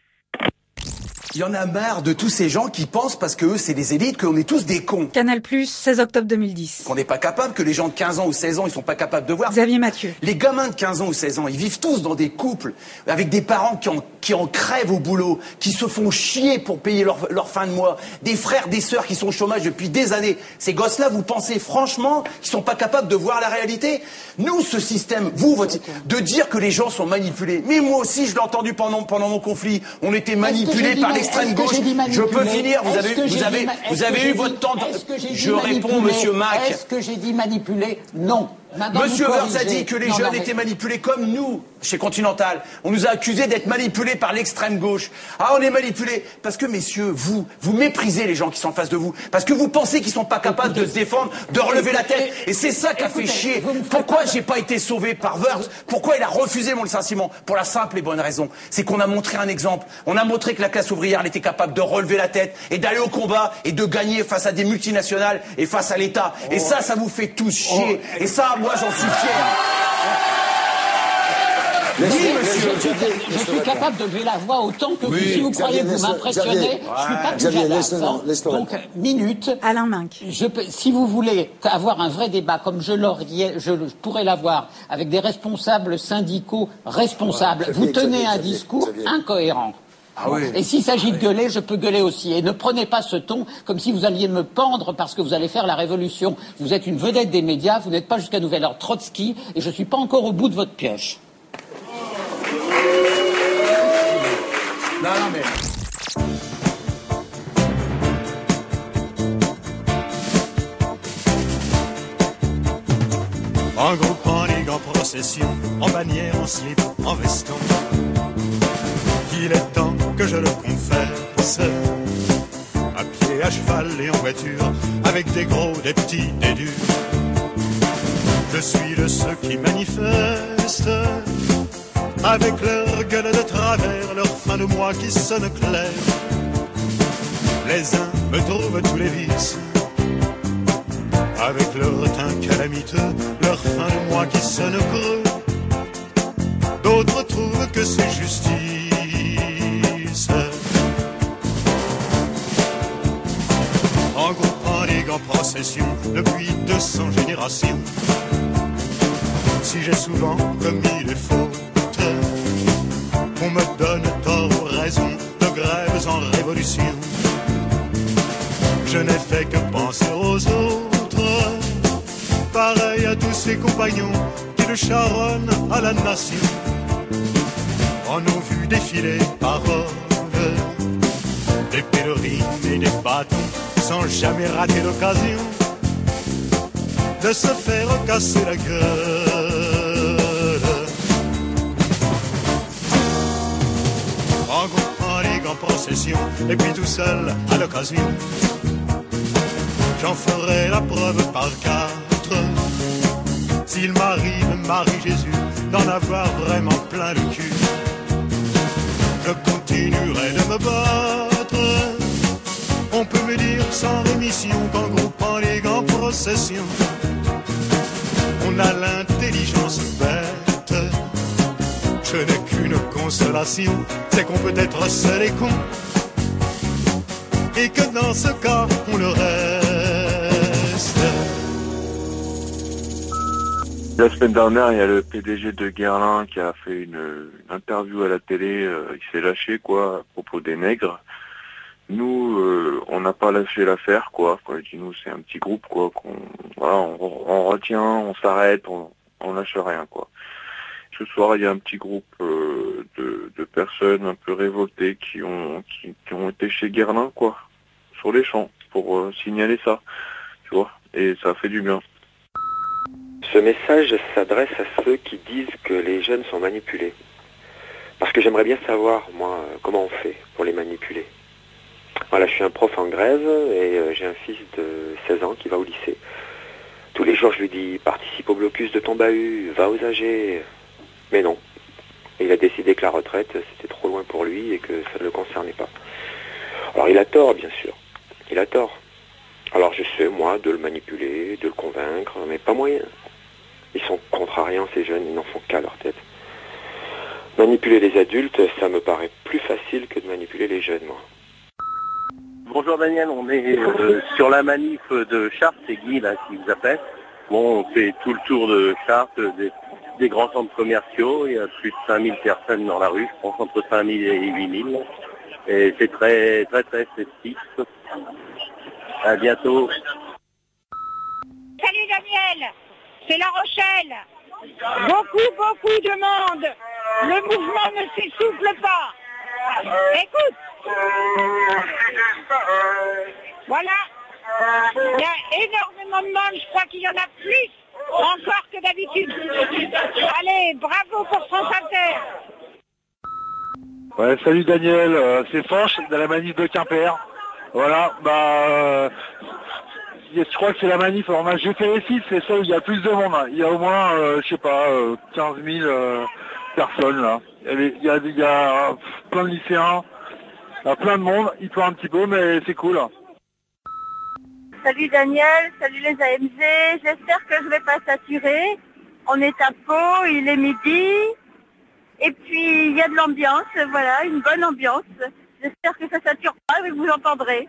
Il y en a marre de tous ces gens qui pensent, parce que eux c'est des élites, qu'on est tous des cons. Canal plus, seize octobre deux mille dix. Qu'on n'est pas capable, que les gens de quinze ans ou seize ans, ils sont pas capables de voir. Xavier Mathieu. Les gamins de quinze ans ou seize ans, ils vivent tous dans des couples, avec des parents qui en, qui en crèvent au boulot, qui se font chier pour payer leur, leur fin de mois, des frères, des sœurs qui sont au chômage depuis des années. Ces gosses-là, vous pensez franchement qu'ils sont pas capables de voir la réalité? Nous, ce système, vous, votre, de dire que les gens sont manipulés. Mais moi aussi, je l'ai entendu pendant, pendant mon conflit. On était manipulés par l'extrême gauche. Je peux finir, vous avez, vous avez, vous avez eu votre temps de... Je réponds, monsieur Mac. Est-ce que j'ai dit manipuler? Non. Monsieur Wörth a dit que les non, jeunes non, mais... étaient manipulés comme nous, chez Continental. On nous a accusés d'être manipulés par l'extrême gauche. Ah, on est manipulés. Parce que, messieurs, vous, vous méprisez les gens qui sont en face de vous. Parce que vous pensez qu'ils sont pas capables écoutez, de se défendre, de relever écoutez, la tête. Et c'est ça qui a fait chier. Pourquoi j'ai pas été sauvé par Wörth? Pourquoi il a refusé mon licenciement? Pour la simple et bonne raison. C'est qu'on a montré un exemple. On a montré que la classe ouvrière, elle était capable de relever la tête et d'aller au combat et de gagner face à des multinationales et face à l'État. Oh. Et ça, ça vous fait tous chier. Oh. Et ça, moi, j'en suis fier. Oui, monsieur. Je, je, je suis capable de lever la voix autant que oui, vous. Si vous croyez que vous m'impressionnez, je suis pas Xavier, laisse Donc, minute. Alain Minc. Je peux, si vous voulez avoir un vrai débat, comme je l'aurais, je pourrais l'avoir, avec des responsables syndicaux responsables, ouais, vous Xavier, tenez Xavier, un Xavier, discours Xavier. incohérent. Ah oui. Et s'il s'agit de gueuler, je peux gueuler aussi. Et ne prenez pas ce ton comme si vous alliez me pendre parce que vous allez faire la révolution. Vous êtes une vedette des médias, vous n'êtes pas jusqu'à nouvel ordre Trotsky, et je ne suis pas encore au bout de votre pioche. Non, non, mais... En groupe, en ligue, en procession, en bannière, en slip, en veston. Il est temps que je le confesse, à pied, à cheval et en voiture, avec des gros, des petits, des durs. Je suis de ceux qui manifestent, avec leur gueule de travers, leur fin de mois qui sonne clair. Les uns me trouvent tous les vices, avec leur teint calamiteux, leur fin de mois qui sonne creux. D'autres trouvent que c'est justice. En groupe, en ligue, en procession, depuis deux cents générations. Si j'ai souvent commis des fautes, on me donne tort ou raison de grèves en révolution. Je n'ai fait que penser aux autres, pareil à tous ces compagnons qui le charonnent à la nation. En ont vu défiler paroles, des pèlerines et des bâtons, sans jamais rater l'occasion de se faire casser la gueule. En groupe, en ligue, en procession, et puis tout seul à l'occasion. J'en ferai la preuve par quatre, s'il m'arrive, Marie Jésus, d'en avoir vraiment plein le cul. Je continuerai de me battre. On peut me dire sans rémission qu'en groupe, en ligue, en procession, on a l'intelligence bête. Je n'ai qu'une consolation, c'est qu'on peut être seul et con, et que dans ce cas, on le reste. La semaine dernière, il y a le P D G de Guerlain qui a fait une, une interview à la télé. Euh, il s'est lâché, quoi, à propos des nègres. Nous, euh, on n'a pas lâché l'affaire, quoi. Quand je dis nous, c'est un petit groupe, quoi. Qu'on, voilà, on, on retient, on s'arrête, on, on lâche rien, quoi. Ce soir, il y a un petit groupe euh, de, de personnes un peu révoltées qui ont qui, qui ont été chez Guerlain, quoi, sur les champs, pour euh, signaler ça, tu vois. Et ça a fait du bien. Ce message s'adresse à ceux qui disent que les jeunes sont manipulés. Parce que j'aimerais bien savoir, moi, comment on fait pour les manipuler. Voilà, je suis un prof en grève et euh, j'ai un fils de seize ans qui va au lycée. Tous les jours, je lui dis, participe au blocus de ton bahut, va aux A G. Mais non. Il a décidé que la retraite, c'était trop loin pour lui et que ça ne le concernait pas. Alors, il a tort, bien sûr. Il a tort. Alors, j'essaie, moi, de le manipuler, de le convaincre, mais pas moyen. Ils sont contrariants, ces jeunes, ils n'en font qu'à leur tête. Manipuler les adultes, ça me paraît plus facile que de manipuler les jeunes, moi. Bonjour Daniel, on est euh, sur la manif de Chartres, c'est Guy là qui vous appelle. Bon, on fait tout le tour de Chartres, des, des grands centres commerciaux, il y a plus de cinq mille personnes dans la rue, je pense entre cinq mille et huit mille. Et c'est très très très festif. À bientôt. Salut Daniel, c'est La Rochelle. Beaucoup, beaucoup de monde. Le mouvement ne s'essouffle pas. Écoute. Voilà. Il y a énormément de monde. Je crois qu'il y en a plus encore que d'habitude. Allez, bravo pour France Inter. Ouais, salut Daniel, euh, c'est Fanch de la manif de Quimper. Voilà, bah, euh, je crois que c'est la manif. Alors, j'ai fait les sites, c'est ça où il y a plus de monde. Hein. Il y a au moins, euh, je sais pas, euh, quinze mille euh, personnes là. Il y a, il y a plein de lycéens, il y a plein de monde. Il pleut un petit peu, mais c'est cool. Salut Daniel, salut les A M G. J'espère que je vais pas saturer. On est à Pau, il est midi. Et puis il y a de l'ambiance, voilà, une bonne ambiance. J'espère que ça ne sature pas et que vous l'entendrez.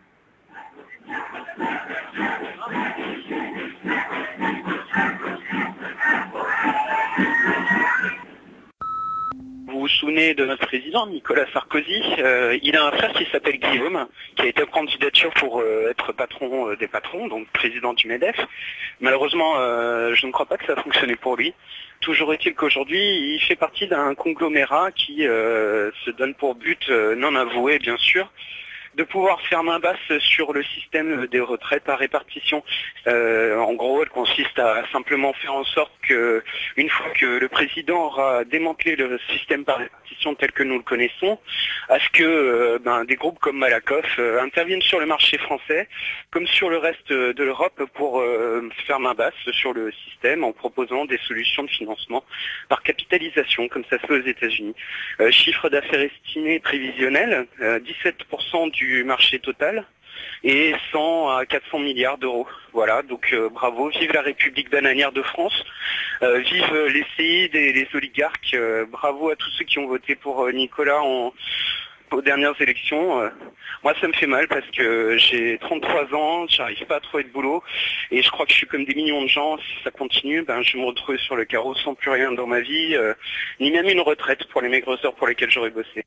Vous vous souvenez de notre président, Nicolas Sarkozy, euh, il a un frère qui s'appelle Guillaume, qui a été en candidature pour euh, être patron euh, des patrons, donc président du MEDEF. Malheureusement, euh, je ne crois pas que ça a fonctionné pour lui. Toujours est-il qu'aujourd'hui, il fait partie d'un conglomérat qui euh, se donne pour but, euh, non avoué bien sûr, de pouvoir faire main basse sur le système des retraites à répartition. Euh, en gros, elle consiste à simplement faire en sorte que, une fois que le président aura démantelé le système par répartition tel que nous le connaissons, à ce que euh, ben, des groupes comme Malakoff euh, interviennent sur le marché français, comme sur le reste de l'Europe, pour euh, faire main basse sur le système en proposant des solutions de financement par capitalisation, comme ça se fait aux États-Unis. Euh, chiffre d'affaires estimé prévisionnel, euh, dix-sept pour cent du du marché total et cent à quatre cents milliards d'euros. Voilà, donc euh, bravo, vive la République bananière de France, euh, vive les séides et les oligarques, euh, bravo à tous ceux qui ont voté pour euh, Nicolas en, aux dernières élections. Euh, moi ça me fait mal parce que j'ai trente-trois ans, j'arrive pas à trouver de boulot et je crois que je suis comme des millions de gens. Si ça continue, ben je me retrouve sur le carreau sans plus rien dans ma vie, euh, ni même une retraite pour les maigres heures pour lesquelles j'aurais bossé.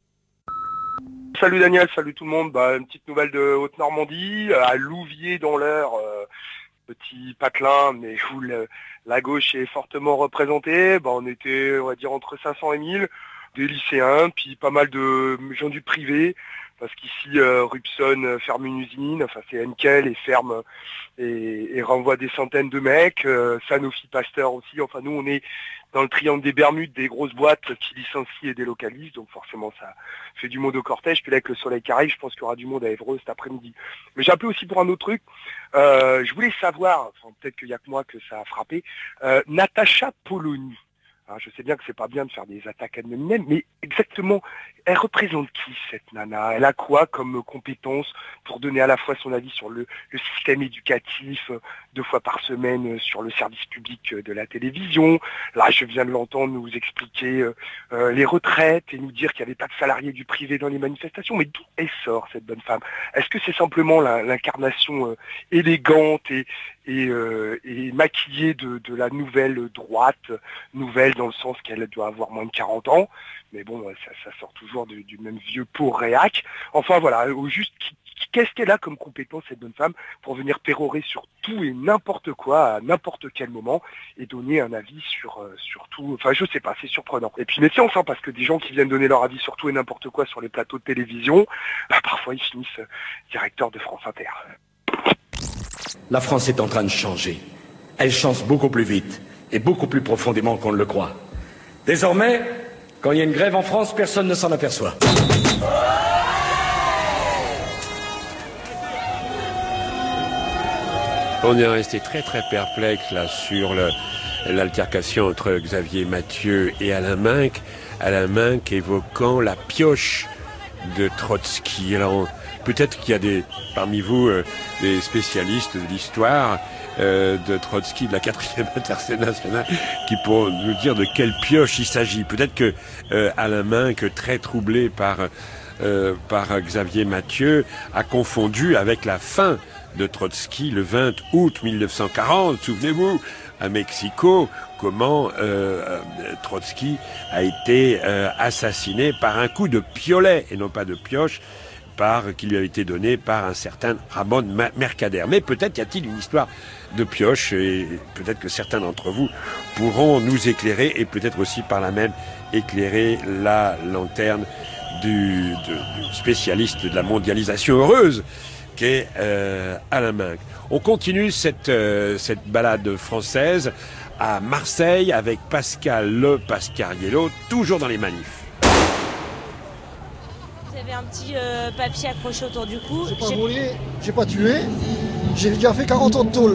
Salut Daniel, salut tout le monde. Bah, une petite nouvelle de Haute-Normandie, à Louviers dans l'Eure, euh, petit patelin, mais où le, la gauche est fortement représentée. Bah, on était, on va dire, entre cinq cents et mille, des lycéens, puis pas mal de gens du privé, parce qu'ici, euh, Rupson ferme une usine, enfin c'est Henkel et ferme et, et renvoie des centaines de mecs, euh, Sanofi Pasteur aussi. Enfin nous, on est dans le triangle des Bermudes, des grosses boîtes qui licencient et délocalisent, donc forcément ça fait du monde au cortège. Puis là avec le soleil qui arrive, je pense qu'il y aura du monde à Évreux cet après-midi. Mais j'ai appelé aussi pour un autre truc, euh, je voulais savoir, enfin, peut-être qu'il n'y a que moi que ça a frappé, euh, Natacha Polony. Alors, je sais bien que c'est pas bien de faire des attaques ad hominem, mais exactement, elle représente qui cette nana? Elle a quoi comme compétence pour donner à la fois son avis sur le, le système éducatif, deux fois par semaine sur le service public de la télévision? Là, je viens de l'entendre nous expliquer euh, les retraites et nous dire qu'il n'y avait pas de salariés du privé dans les manifestations. Mais d'où elle sort cette bonne femme? Est-ce que c'est simplement l'incarnation euh, élégante et, et, euh, et maquillée de, de la nouvelle droite, nouvelle dans le sens qu'elle doit avoir moins de quarante ans, mais bon, ça, ça sort toujours du, du même vieux pot réac. Enfin voilà, au juste, qu'est-ce qu'elle a comme compétence, cette bonne femme, pour venir pérorer sur tout et n'importe quoi, à n'importe quel moment, et donner un avis sur, euh, sur tout, enfin je sais pas, c'est surprenant. Et puis mais c'est enfin, parce que des gens qui viennent donner leur avis sur tout et n'importe quoi sur les plateaux de télévision, bah, parfois ils finissent euh, directeurs de France Inter. La France est en train de changer. Elle change beaucoup plus vite et beaucoup plus profondément qu'on ne le croit. Désormais, quand il y a une grève en France, personne ne s'en aperçoit. On est resté très très perplexe là sur le, l'altercation entre Xavier Mathieu et Alain Minc. Alain Minc évoquant la pioche de Trotsky. Alors peut-être qu'il y a des parmi vous euh, des spécialistes de l'histoire euh, de Trotsky, de la quatrième internationale, qui pourront nous dire de quelle pioche il s'agit. Peut-être que euh, Alain Minc, très troublé par euh, par Xavier Mathieu, a confondu avec la fin de Trotsky le vingt août mille neuf cent quarante, souvenez-vous, à Mexico, comment euh, Trotsky a été euh, assassiné par un coup de piolet, et non pas de pioche, par, qui lui a été donné par un certain Ramon Mercader. Mais peut-être y a-t-il une histoire de pioche, et peut-être que certains d'entre vous pourront nous éclairer, et peut-être aussi par là même éclairer la lanterne du, de, du spécialiste de la mondialisation heureuse, qu'est euh, Alain Minc. On continue cette, euh, cette balade française à Marseille avec Pascal Le Pascariello, toujours dans les manifs. Vous avez un petit euh, papier accroché autour du cou. J'ai pas volé, j'ai pas tué, j'ai déjà fait quarante ans de tôle.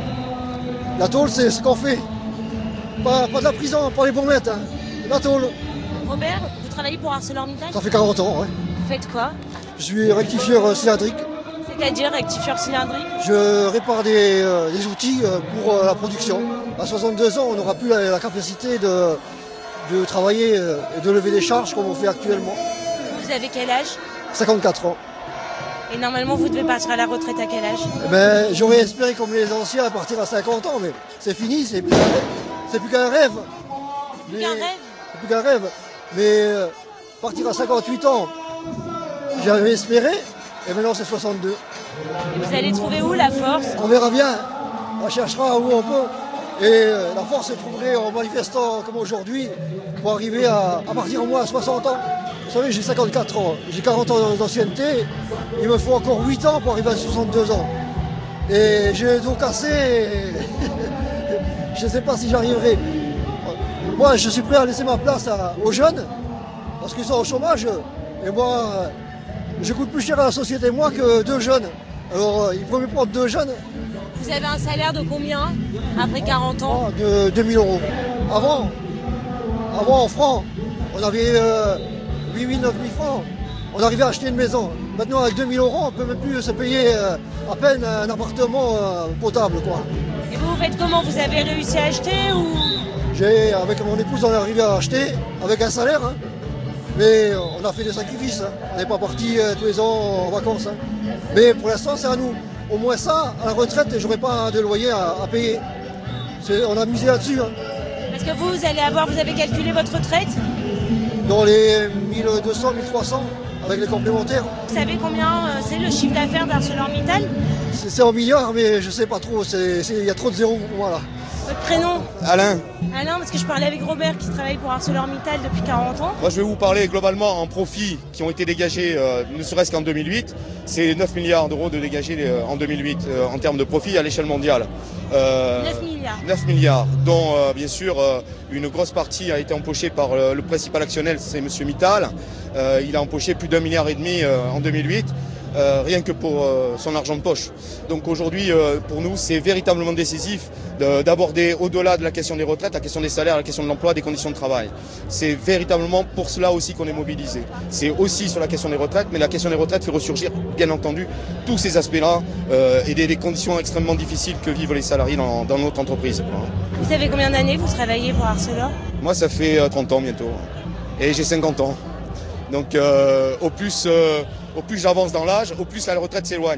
La tôle, c'est ce qu'on fait. Pas, pas de la prison, pas les bourmettes, hein. La tôle. Robert, vous travaillez pour ArcelorMittal? Ça fait quarante ans, ouais. Vous faites quoi? Je suis rectifieur cylindrique. C'est-à-dire rectifieur cylindrique? Je répare des, euh, des outils euh, pour euh, la production. À soixante-deux ans, on n'aura plus la, la capacité de, de travailler euh, et de lever des charges comme on fait actuellement. Vous avez quel âge? cinquante-quatre ans. Et normalement, vous devez partir à la retraite à quel âge? Eh ben, j'aurais espéré comme les anciens à partir à cinquante ans, mais c'est fini, c'est plus, c'est plus qu'un rêve. Plus qu'un rêve? C'est plus qu'un rêve. Mais euh, partir à cinquante-huit ans, j'avais espéré. Et maintenant c'est soixante-deux. Vous allez trouver où la force? On verra bien. On cherchera où on peut. Et euh, la force se trouverait en manifestant comme aujourd'hui pour arriver à, à partir au moins à soixante ans. Vous savez, j'ai cinquante-quatre ans, j'ai quarante ans d'ancienneté. Il me faut encore huit ans pour arriver à soixante-deux ans. Et j'ai le dos cassé. Et je ne sais pas si j'arriverai. Moi, je suis prêt à laisser ma place à, aux jeunes parce qu'ils sont au chômage. Et moi... je coûte plus cher à la société, moi, que deux jeunes. Alors, euh, il faut me prendre deux jeunes. Vous avez un salaire de combien après quarante ans? Ah, de deux mille euros. Avant, avant en francs, on avait euh, huit mille, neuf mille francs. On arrivait à acheter une maison. Maintenant, avec deux mille euros, on peut même plus se payer euh, à peine un appartement euh, potable, quoi. Et vous, vous faites comment? Vous avez réussi à acheter ou? J'ai, avec mon épouse, on est arrivé à acheter avec un salaire, hein. Mais on a fait des sacrifices, hein. On n'est pas parti euh, tous les ans en vacances. Hein. Mais pour l'instant, c'est à nous. Au moins ça, à la retraite, j'aurai pas de loyer à, à payer. C'est, on a misé là-dessus. Hein. Parce que vous, vous allez avoir, vous avez calculé votre retraite? Dans les mille deux cents, mille trois cents, avec les complémentaires. Vous savez combien euh, c'est le chiffre d'affaires d'ArcelorMittal? c'est, c'est en milliards, mais je sais pas trop. Il y a trop de zéros pour moi là. Votre prénom? Alain. Alain, parce que je parlais avec Robert qui travaille pour ArcelorMittal depuis quarante ans. Moi je vais vous parler globalement en profits qui ont été dégagés, euh, ne serait-ce qu'en deux mille huit. C'est neuf milliards d'euros de dégagés euh, en deux mille huit euh, en termes de profits à l'échelle mondiale. Euh, neuf milliards. neuf milliards, dont euh, bien sûr euh, une grosse partie a été empochée par euh, le principal actionnaire, c'est M. Mittal. Euh, il a empoché plus d'un milliard et demi euh, en deux mille huit. Euh, rien que pour euh, son argent de poche. Donc aujourd'hui, euh, pour nous, c'est véritablement décisif de, d'aborder au-delà de la question des retraites, la question des salaires, la question de l'emploi, des conditions de travail. C'est véritablement pour cela aussi qu'on est mobilisé. C'est aussi sur la question des retraites, mais la question des retraites fait ressurgir, bien entendu, tous ces aspects-là euh, et des, des conditions extrêmement difficiles que vivent les salariés dans, dans notre entreprise. Vous savez combien d'années vous travaillez pour Arcelor? Moi, ça fait euh, trente ans bientôt. Et j'ai cinquante ans. Donc euh, au plus... Euh, Au plus j'avance dans l'âge, au plus la retraite s'éloigne.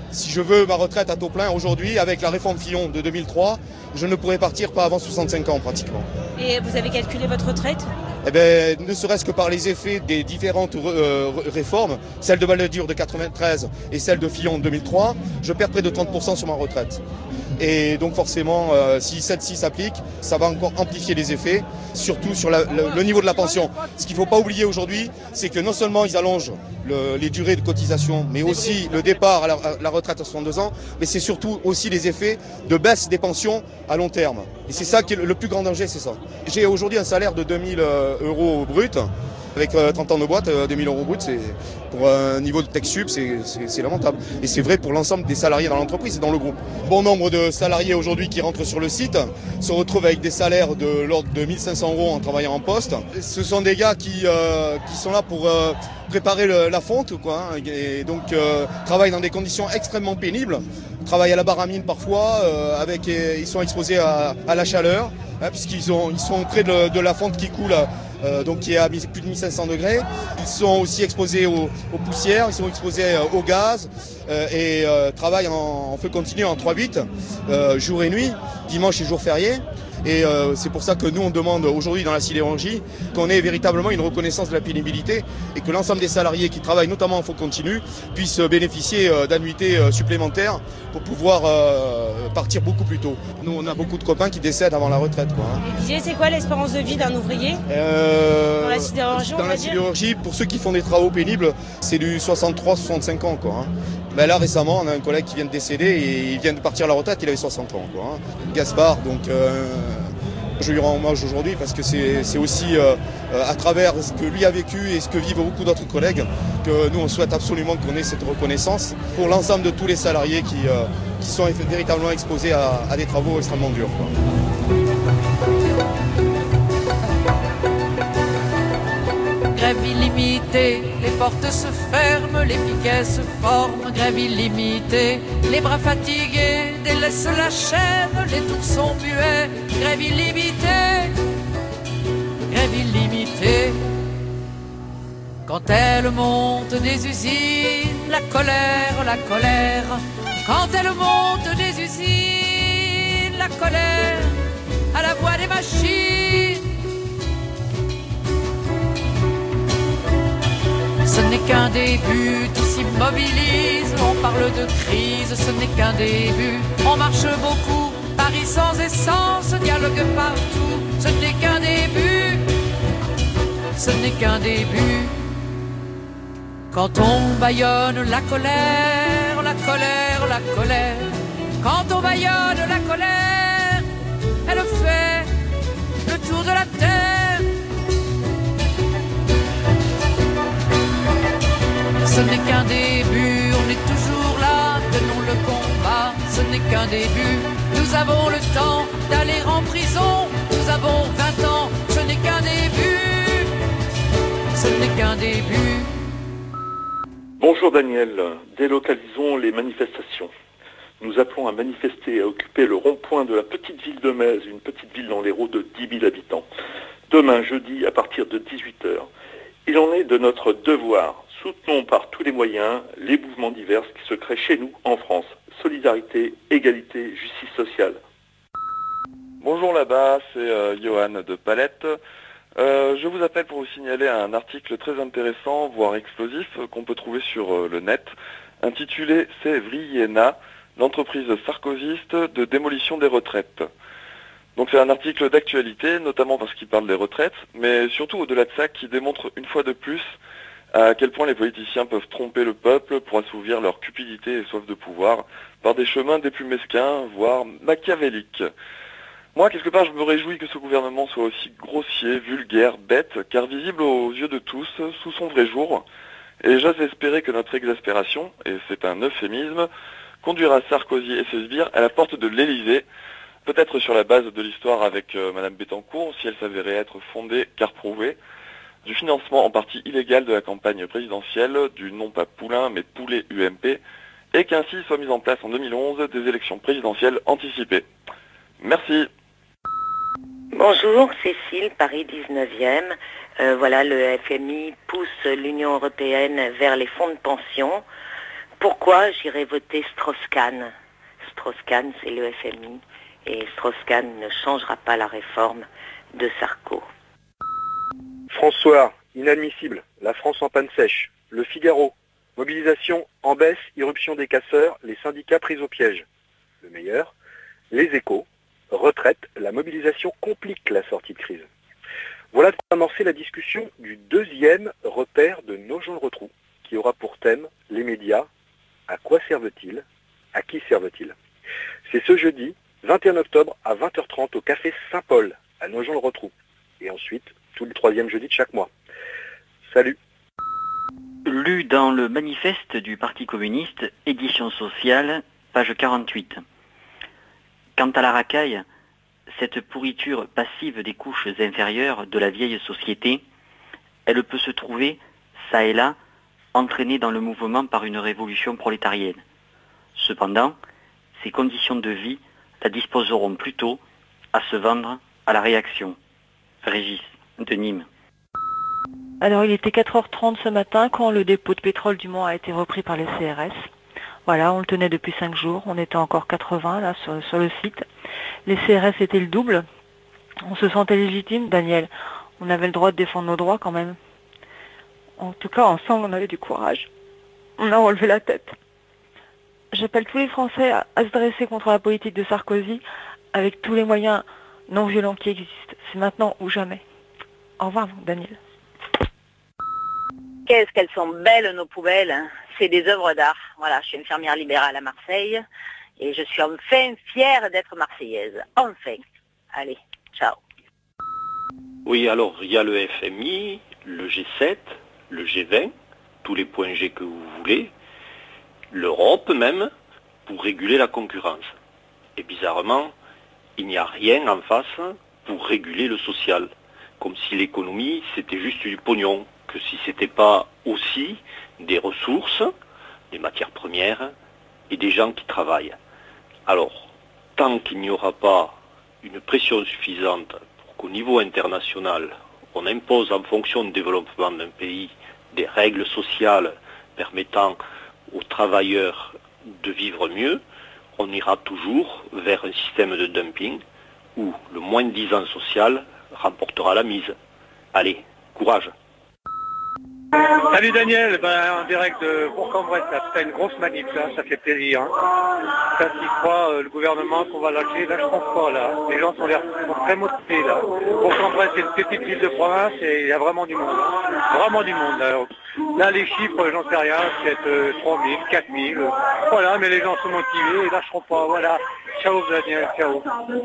Si je veux ma retraite à taux plein aujourd'hui, avec la réforme Fillon de deux mille trois, je ne pourrais partir pas avant soixante-cinq ans pratiquement. Et vous avez calculé votre retraite? Eh bien, ne serait-ce que par les effets des différentes euh, réformes, celle de Balladur de quatre-vingt-treize et celle de Fillon de deux mille trois, je perds près de trente pour cent sur ma retraite. Et donc forcément, euh, si celle-ci s'applique, ça va encore amplifier les effets, surtout sur la, le, le niveau de la pension. Ce qu'il ne faut pas oublier aujourd'hui, c'est que non seulement ils allongent le, les durées de cotisation, mais aussi le départ à la, à la retraite à soixante-deux ans, mais c'est surtout aussi les effets de baisse des pensions à long terme. Et c'est ça qui est le, le plus grand danger, c'est ça. J'ai aujourd'hui un salaire de deux mille euros brut. Avec euh, trente ans de boîte, euh, deux mille euros brut, c'est pour un niveau de tech sup, c'est lamentable. Et c'est vrai pour l'ensemble des salariés dans l'entreprise et dans le groupe. Bon nombre de salariés aujourd'hui qui rentrent sur le site se retrouvent avec des salaires de l'ordre de mille cinq cents euros en travaillant en poste. Ce sont des gars qui, euh, qui sont là pour euh, préparer le, la fonte, quoi, hein, et donc euh, travaillent dans des conditions extrêmement pénibles. Travaillent à la baramine parfois, euh, avec, et, ils sont exposés à, à la chaleur, hein, puisqu'ils ils sont près de, de la fonte qui coule. Euh, donc qui est à plus de mille cinq cents degrés. Ils sont aussi exposés aux, aux poussières, ils sont exposés euh, au gaz euh, et euh, travaillent en, en feu continu en trois huit, euh, jour et nuit, dimanche et jour férié. Et euh, c'est pour ça que nous on demande aujourd'hui dans la sidérurgie qu'on ait véritablement une reconnaissance de la pénibilité et que l'ensemble des salariés qui travaillent notamment en feu continu puissent bénéficier euh, d'annuités euh, supplémentaires pour pouvoir euh, partir beaucoup plus tôt. Nous on a beaucoup de copains qui décèdent avant la retraite, quoi, hein. Et Didier, c'est quoi l'espérance de vie d'un ouvrier euh, dans la sidérurgie? Dans la sidérurgie, pour ceux qui font des travaux pénibles, c'est du soixante-trois à soixante-cinq ans, quoi, hein. Ben là récemment on a un collègue qui vient de décéder et il vient de partir à la retraite, il avait soixante ans, quoi, hein. Gaspard, donc euh, je lui rends hommage aujourd'hui parce que c'est aussi euh, à travers ce que lui a vécu et ce que vivent beaucoup d'autres collègues que nous on souhaite absolument qu'on ait cette reconnaissance pour l'ensemble de tous les salariés qui, euh, qui sont véritablement exposés à, à des travaux extrêmement durs, quoi. Grève illimitée, les portes se ferment, les piquets se forment. Grève illimitée, les bras fatigués délaissent la chaîne, les tours sont muets. Grève illimitée, grève illimitée. Quand elle monte des usines, la colère, la colère. Quand elle monte des usines, la colère, à la voix des machines. Ce n'est qu'un début, tout s'immobilise, on parle de crise, ce n'est qu'un début. On marche beaucoup, Paris sans essence, dialogue partout, ce n'est qu'un début, ce n'est qu'un début. Quand on bâillonne la colère, la colère, la colère, quand on bâillonne la colère, elle fait le tour de la terre. Ce n'est qu'un début, on est toujours là, tenons le combat, ce n'est qu'un début. Nous avons le temps d'aller en prison, nous avons vingt ans, ce n'est qu'un début, ce n'est qu'un début. Bonjour Daniel, délocalisons les manifestations. Nous appelons à manifester et à occuper le rond-point de la petite ville de Metz, une petite ville dans l'Hérault de dix mille habitants. Demain, jeudi, à partir de dix-huit heures. Il en est de notre devoir. Soutenons par tous les moyens les mouvements divers qui se créent chez nous en France. Solidarité, égalité, justice sociale. Bonjour là-bas, c'est euh, Johan de Palette. Euh, je vous appelle pour vous signaler un article très intéressant, voire explosif, qu'on peut trouver sur euh, le net, intitulé « C'est Vriena, l'entreprise sarkozyste de démolition des retraites ». Donc c'est un article d'actualité, notamment parce qu'il parle des retraites, mais surtout au-delà de ça, qui démontre une fois de plus à quel point les politiciens peuvent tromper le peuple pour assouvir leur cupidité et soif de pouvoir par des chemins des plus mesquins, voire machiavéliques. Moi, quelque part, je me réjouis que ce gouvernement soit aussi grossier, vulgaire, bête, car visible aux yeux de tous, sous son vrai jour. Et j'ose espérer que notre exaspération, et c'est un euphémisme, conduira Sarkozy et ses sbires à la porte de l'Élysée, peut-être sur la base de l'histoire avec euh, Madame Bettencourt, si elle s'avérait être fondée, car prouvée, du financement en partie illégal de la campagne présidentielle, du non pas Poulain, mais Poulet U M P, et qu'ainsi soit mise en place en deux mille onze des élections présidentielles anticipées. Merci. Bonjour, Cécile, Paris dix-neuvième. Euh, voilà, le F M I pousse l'Union européenne vers les fonds de pension pourquoi j'irai voter Strauss-Kahn? Strauss-Kahn, c'est le F M I, et Strauss-Kahn ne changera pas la réforme de Sarko. François, inadmissible, la France en panne sèche. Le Figaro, mobilisation en baisse, irruption des casseurs, les syndicats pris au piège. Le meilleur, Les Échos, retraite, la mobilisation complique la sortie de crise. Voilà de quoi amorcer la discussion du deuxième repère de Nogent-le-Rotrou, qui aura pour thème les médias, à quoi servent-ils, à qui servent-ils. C'est ce jeudi, vingt et un octobre à vingt heures trente au Café Saint-Paul, à Nogent-le-Rotrou. Et ensuite, tout le troisième jeudi de chaque mois. Salut. Lu dans le manifeste du Parti communiste, édition sociale, page quarante-huit. Quant à la racaille, cette pourriture passive des couches inférieures de la vieille société, elle peut se trouver, ça et là, entraînée dans le mouvement par une révolution prolétarienne. Cependant, ces conditions de vie la disposeront plutôt à se vendre à la réaction. Régis, de Nîmes. Alors il était quatre heures trente ce matin quand le dépôt de pétrole du Mans a été repris par les C R S. Voilà, on le tenait depuis cinq jours, on était encore quatre-vingts là sur, sur le site. Les C R S étaient le double. On se sentait légitime, Daniel. On avait le droit de défendre nos droits quand même. En tout cas, ensemble, on avait du courage. On a relevé la tête. J'appelle tous les Français à, à se dresser contre la politique de Sarkozy avec tous les moyens non violents qui existent. C'est maintenant ou jamais. Au revoir, Daniel. Qu'est-ce qu'elles sont belles nos poubelles, hein. C'est des œuvres d'art. Voilà, je suis infirmière libérale à Marseille et je suis enfin fière d'être marseillaise. Enfin. Allez, ciao. Oui, alors il y a le F M I, le G sept, le G vingt, tous les points G que vous voulez, l'Europe même, pour réguler la concurrence. Et bizarrement, il n'y a rien en face pour réguler le social. Comme si l'économie, c'était juste du pognon, que si c'était pas aussi des ressources, des matières premières et des gens qui travaillent. Alors, tant qu'il n'y aura pas une pression suffisante pour qu'au niveau international, on impose en fonction du développement d'un pays des règles sociales permettant aux travailleurs de vivre mieux, on ira toujours vers un système de dumping où le moins-disant social remportera la mise. Allez, courage. Salut Daniel, ben, en direct de Bourg-en-Bresse, c'est une grosse manip là, ça fait plaisir. Hein. Ça s'y croit, euh, le gouvernement qu'on va lâcher, là je pense pas là. Les gens sont, l'air, sont très motivés là. Bourg-en-Bresse c'est une petite ville de province et il y a vraiment du monde. Hein. Vraiment du monde. Là, là les chiffres, j'en sais rien, peut-être euh, trois mille, quatre mille. Euh, voilà, mais les gens sont motivés et lâcheront pas. Voilà. Ciao Daniel, ciao.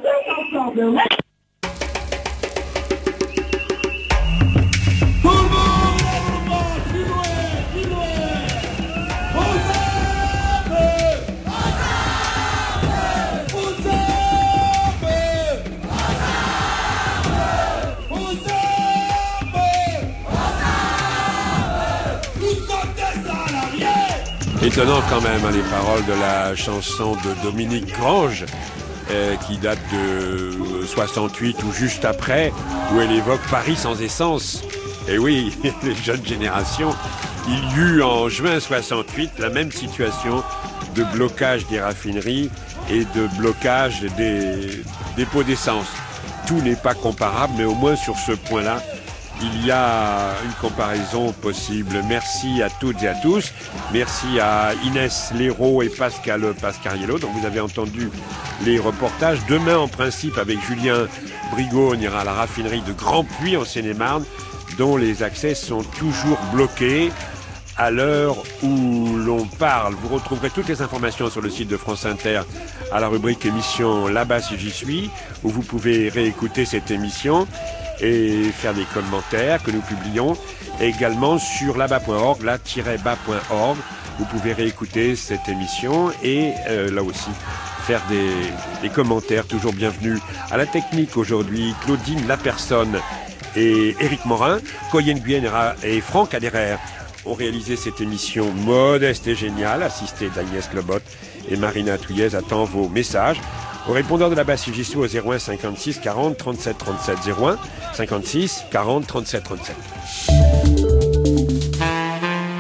Étonnant quand même hein, les paroles de la chanson de Dominique Grange euh, qui date de soixante-huit ou juste après, où elle évoque Paris sans essence. Et oui, les jeunes générations, il y eut en juin soixante-huit la même situation de blocage des raffineries et de blocage des dépôts d'essence. Tout n'est pas comparable, mais au moins sur ce point-là, il y a une comparaison possible. Merci à toutes et à tous. Merci à Inès Léraud et Pascal Pascariello. Donc vous avez entendu les reportages. Demain, en principe, avec Julien Brigaud, on ira à la raffinerie de Grand-Puy en Seine-et-Marne, dont les accès sont toujours bloqués à l'heure où l'on parle. Vous retrouverez toutes les informations sur le site de France Inter à la rubrique émission Là-bas si j'y suis, où vous pouvez réécouter cette émission et faire des commentaires que nous publions. Et également sur là bas point org, là tiret bas point org, vous pouvez réécouter cette émission et euh, là aussi faire des, des commentaires toujours bienvenus. À la technique aujourd'hui, Claudine Lapersonne et Éric Morin, Coyenne Guyenne et Franck Aderer ont réalisé cette émission modeste et géniale, assistée d'Agnès Lobot, et Marina Touillez attend vos messages au répondeur de la basse U J C au zéro un cinquante-six quarante trente-sept trente-sept, zéro un cinquante-six quarante trente-sept trente-sept.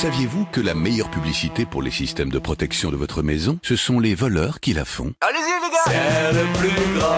Saviez-vous que la meilleure publicité pour les systèmes de protection de votre maison, ce sont les voleurs qui la font? Allez-y les gars! C'est le plus grand.